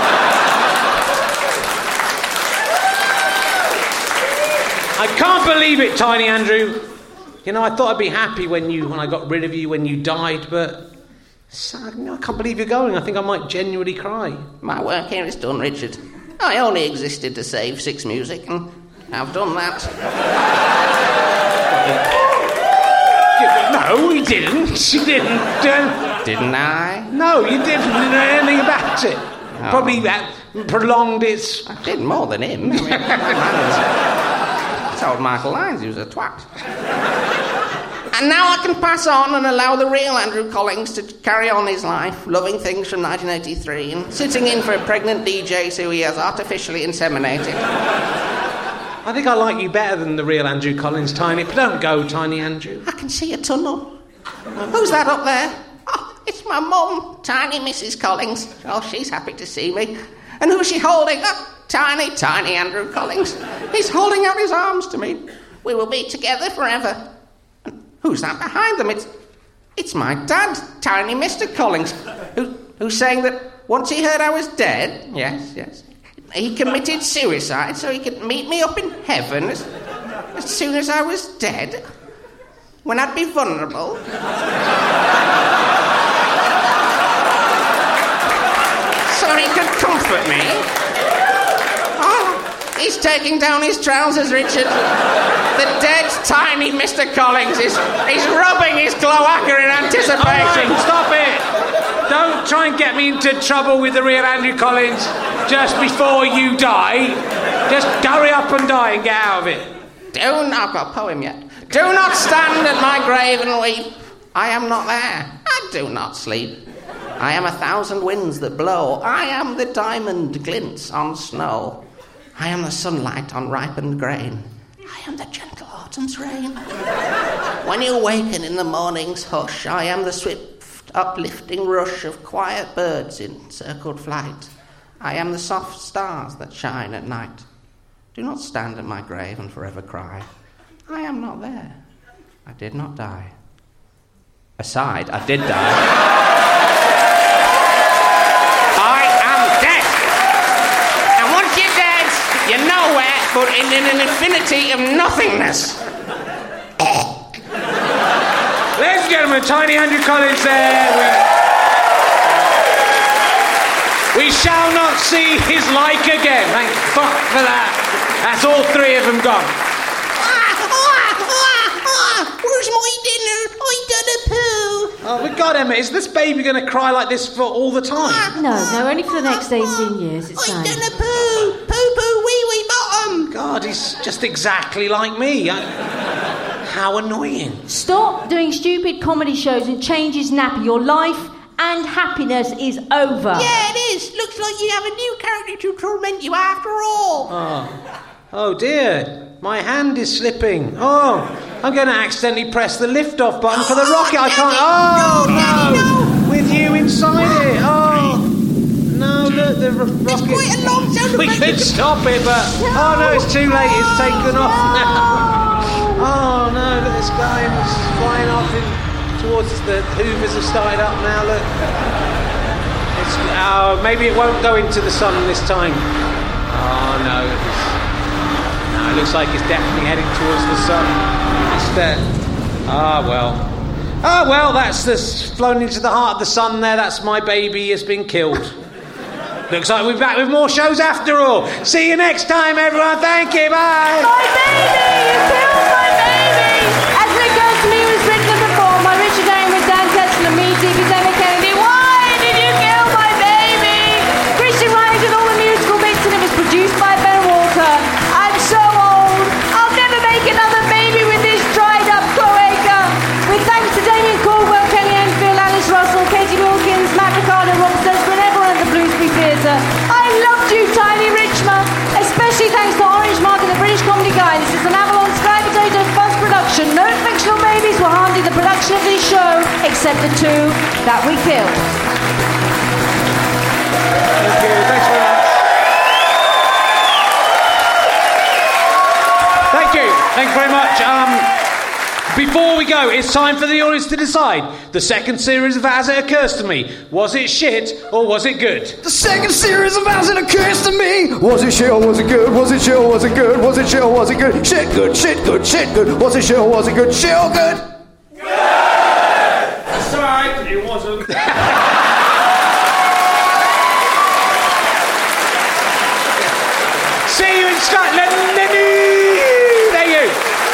I can't believe it, Tiny Andrew. You know, I thought I'd be happy when I got rid of you when you died, but I can't believe you're going. I think I might genuinely cry. My work here is done, Richard. I only existed to save Six Music, and I've done that. No, you didn't. You didn't. Didn't I? No, you didn't. You didn't know anything about it. Oh. Probably prolonged its... I did more than him. I told Michael Lyons he was a twat. And now I can pass on and allow the real Andrew Collins to carry on his life, loving things from 1983 and sitting in for pregnant DJs who he has artificially inseminated. I think I like you better than the real Andrew Collins, Tiny. But don't go, Tiny Andrew. I can see a tunnel. Who's that up there? Oh, it's my mum, Tiny Mrs. Collins. Oh, she's happy to see me. And who's she holding? Oh, Tiny Andrew Collins. He's holding out his arms to me. We will be together forever. Who's that behind them? It's my dad, Tiny Mr. Collins, who's saying that once he heard I was dead, yes, he committed suicide so he could meet me up in heaven as soon as I was dead, when I'd be vulnerable. So he could comfort me. Oh, he's taking down his trousers, Richard. The dead, tiny Mr. Collins is rubbing his cloaca in anticipation. Right, stop it! Don't try and get me into trouble with the real Andrew Collins just before you die. Just hurry up and die and get out of it. I've got a poem yet. Do not stand at my grave and weep. I am not there. I do not sleep. I am 1,000 winds that blow. I am the diamond glints on snow. I am the sunlight on ripened grain. I am the gentle autumn's rain. When you awaken in the morning's hush, I am the swift, uplifting rush of quiet birds in circled flight. I am the soft stars that shine at night. Do not stand at my grave and forever cry. I am not there. I did not die. Aside, I did die. I am dead. And once you're dead, you're nowhere but in an infinity of nothingness. Ladies and gentlemen, Tiny Andrew Collins there. We shall not see his like again. Thank fuck for that. That's all three of them gone. Where's my dinner? I done a poo. Oh, my God, Emma, is this baby going to cry like this for all the time? No, only for the next 18 years. It's fine. I done a poo. Poo, wee, wee, bottom. God, he's just exactly like me. How annoying. Stop doing stupid comedy shows and change his nappy. Your life and happiness is over. Yeah, it is. Looks like you have a new character to torment you after all. Oh dear. My hand is slipping. Oh, I'm going to accidentally press the lift-off button for the rocket. I can't... Oh, no. With you inside it. Oh. No, look, the rocket... It's quite a long sound. We could stop it, but... Oh, no, it's too late. It's taken off now. Oh, no, look, this guy is flying off towards the Hoovers have started up now, look. Maybe it won't go into the sun this time. Oh, no. It looks like it's definitely heading towards the sun. Well, that's flown into the heart of the sun there. That's my baby has been killed. Looks like we're back with more shows after all. See you next time, everyone. Thank you. Bye. My baby! You killed my baby! As it occurs to me, it was written and performed by Richard Dane with Dan Tetzel and me, D.B. Emma Kennedy. Why did you kill my baby? Christian Wright did all the musical bits and it was produced by Ben Walker. I'm so old. I'll never make another baby with this dried up cloaca. With thanks to Damien Caldwell, Kenny Enfield, Alice Russell, Katie Wilkins, Matt Ricardo, Rob Stesper, and everyone at the Bloomsbury Theatre. I loved you, Tiny Richmond. Especially thanks to Orange Mark and the British Comedy Guide. This is an Avalon Sky Potato Fuzz production. No fictional babies were harmed in the production of this show, except the two that we killed. Thank you. Thanks very much. very much. Before we go, it's time for the audience to decide. The second series of As It Occurs to Me. Was it shit or was it good? The second series of As It Occurs to Me. Was it shit or was it good? Was it shit or was it good? Was it shit or was it good? Shit good, shit good, shit good. Was it shit or was it good? Shit or good? Good! Sorry, it wasn't. See you in Scotland, There you.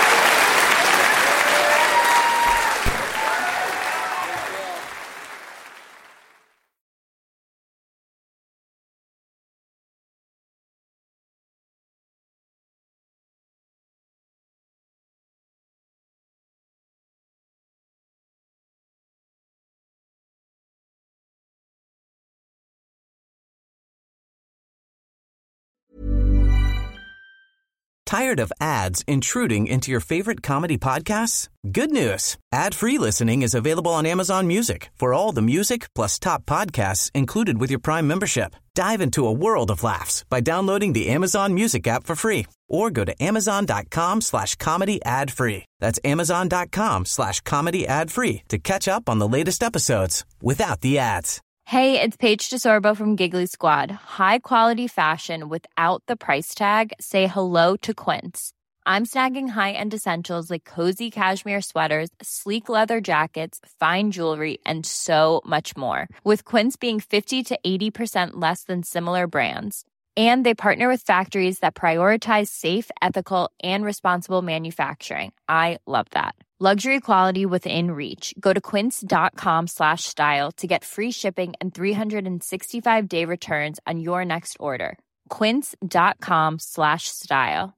Tired of ads intruding into your favorite comedy podcasts? Good news. Ad-free listening is available on Amazon Music for all the music plus top podcasts included with your Prime membership. Dive into a world of laughs by downloading the Amazon Music app for free or go to amazon.com/comedy ad-free. That's amazon.com/comedy ad-free to catch up on the latest episodes without the ads. Hey, it's Paige DeSorbo from Giggly Squad. High quality fashion without the price tag. Say hello to Quince. I'm snagging high-end essentials like cozy cashmere sweaters, sleek leather jackets, fine jewelry, and so much more. With Quince being 50 to 80% less than similar brands. And they partner with factories that prioritize safe, ethical, and responsible manufacturing. I love that. Luxury quality within reach. Go to quince.com/style to get free shipping and 365-day returns on your next order. Quince.com/style.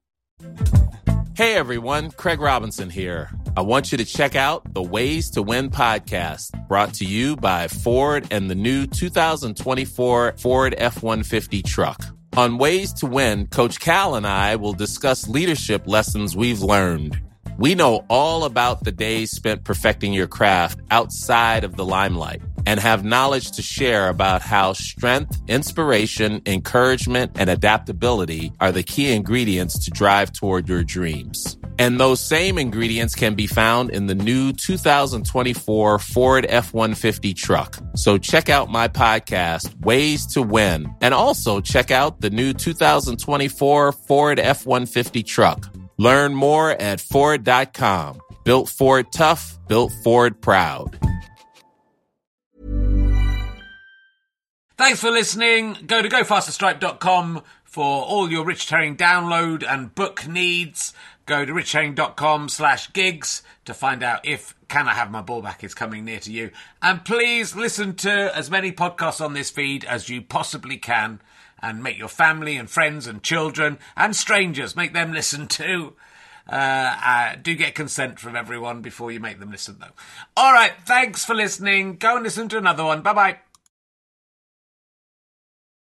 Hey everyone, Craig Robinson here. I want you to check out the Ways to Win podcast, brought to you by Ford and the new 2024 Ford F-150 truck. On Ways to Win, Coach Cal and I will discuss leadership lessons we've learned. We know all about the days spent perfecting your craft outside of the limelight and have knowledge to share about how strength, inspiration, encouragement, and adaptability are the key ingredients to drive toward your dreams. And those same ingredients can be found in the new 2024 Ford F-150 truck. So check out my podcast, Ways to Win, and also check out the new 2024 Ford F-150 truck. Learn more at Ford.com. Built Ford tough, built Ford proud. Thanks for listening. Go to gofasterstripe.com for all your Richard Herring download and book needs. Go to richardherring.com/gigs to find out if Can I Have My Ball Back is coming near to you. And please listen to as many podcasts on this feed as you possibly can. And make your family and friends and children and strangers, make them listen too. Do get consent from everyone before you make them listen, though. All right, thanks for listening. Go and listen to another one. Bye-bye.